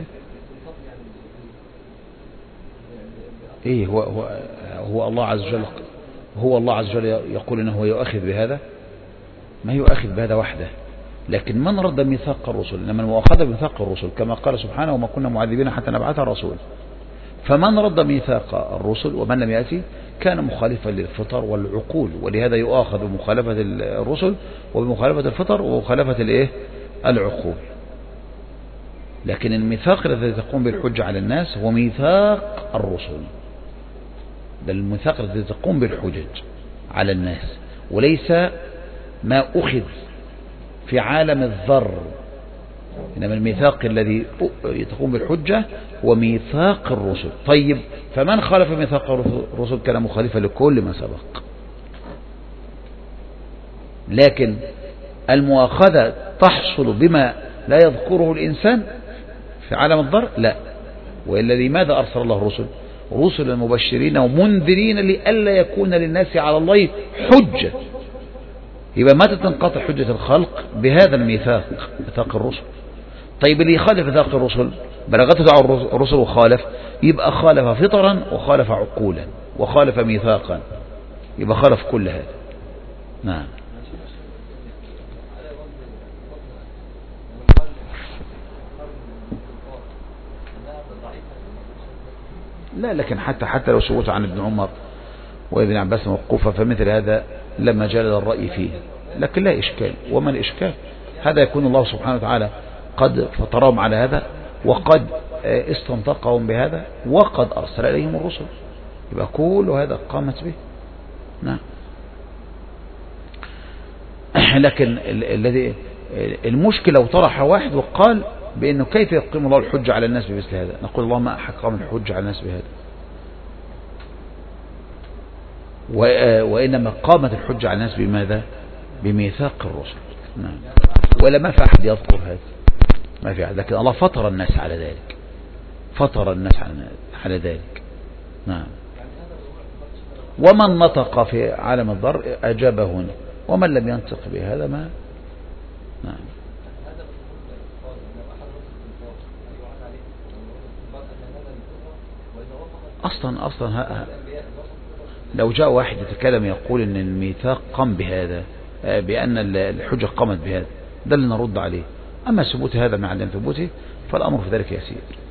هو الله عز وجل يقول انه يؤخذ بهذا، ما يؤخذ بهذا وحده، لكن من رد ميثاق الرسل لما مؤخذ بميثاق الرسل كما قال سبحانه وما كنا معذبين حتى نبعث رسول، فمن رد ميثاق الرسل ومن لم يأتي كان مخالفا للفطر والعقول، ولهذا يؤاخذ بمخالفة الرسل وبمخالفة الفطر ومخالفة العقول. لكن الميثاق الذي تقوم بالحجة على الناس هو ميثاق الرسل، ده الميثاق الذي تقوم بالحجج على الناس، وليس ما أخذ في عالم الذر، إنما الميثاق الذي تقوم بالحجة هو ميثاق الرسل. طيب فمن خالف ميثاق الرسل كان مخالفا لكل ما سبق، لكن المؤاخذة تحصل بما لا يذكره الإنسان في عالم الذر لا. وإلا لماذا أرسل الله الرسل؟ رسلا مبشرين ومنذرين لئلا يكون للناس على الله حجة. يبقى متى تنقطع حجة الخلق؟ بهذا الميثاق، ميثاق الرسل. طيب اللي يخالف ميثاق الرسل بلغته دعوة الرسل وخالف، يبقى خالف فطرا وخالف عقولا وخالف ميثاقا، يبقى خالف كل هذا. نعم. لا، لكن حتى لو ثبت عن ابن عمر وابن عباس موقوفا فمثل هذا لما جلد الرأي فيه، لكن لا إشكال. وما الإشكال؟ هذا يكون الله سبحانه وتعالى قد فطرهم على هذا وقد استنطقهم بهذا وقد أرسل إليهم الرسل، يبقى كل هذا قامت به. نعم. لكن الذي المشكلة لو طرح واحد وقال بأنه كيف يقيم الله الحجة على الناس بمثل هذا، نقول الله ما أحكم الحجة على الناس بهذا، وإنما قامت الحجة على الناس بماذا؟ بميثاق الرسل. نعم. ولا ما في أحد يذكر هذا، ما في أحد، لكن الله فطر الناس على ذلك، فطر الناس على ذلك. نعم. ومن نطق في عالم الذر أجابه هنا، ومن لم ينطق بهذا ما. نعم. لو جاء واحد يتكلم يقول ان الميثاق قام بهذا، بأن الحجة قامت بهذا، ده اللي نرد عليه. أما ثبوت هذا من عدم ثبوته فالأمر في ذلك يسير.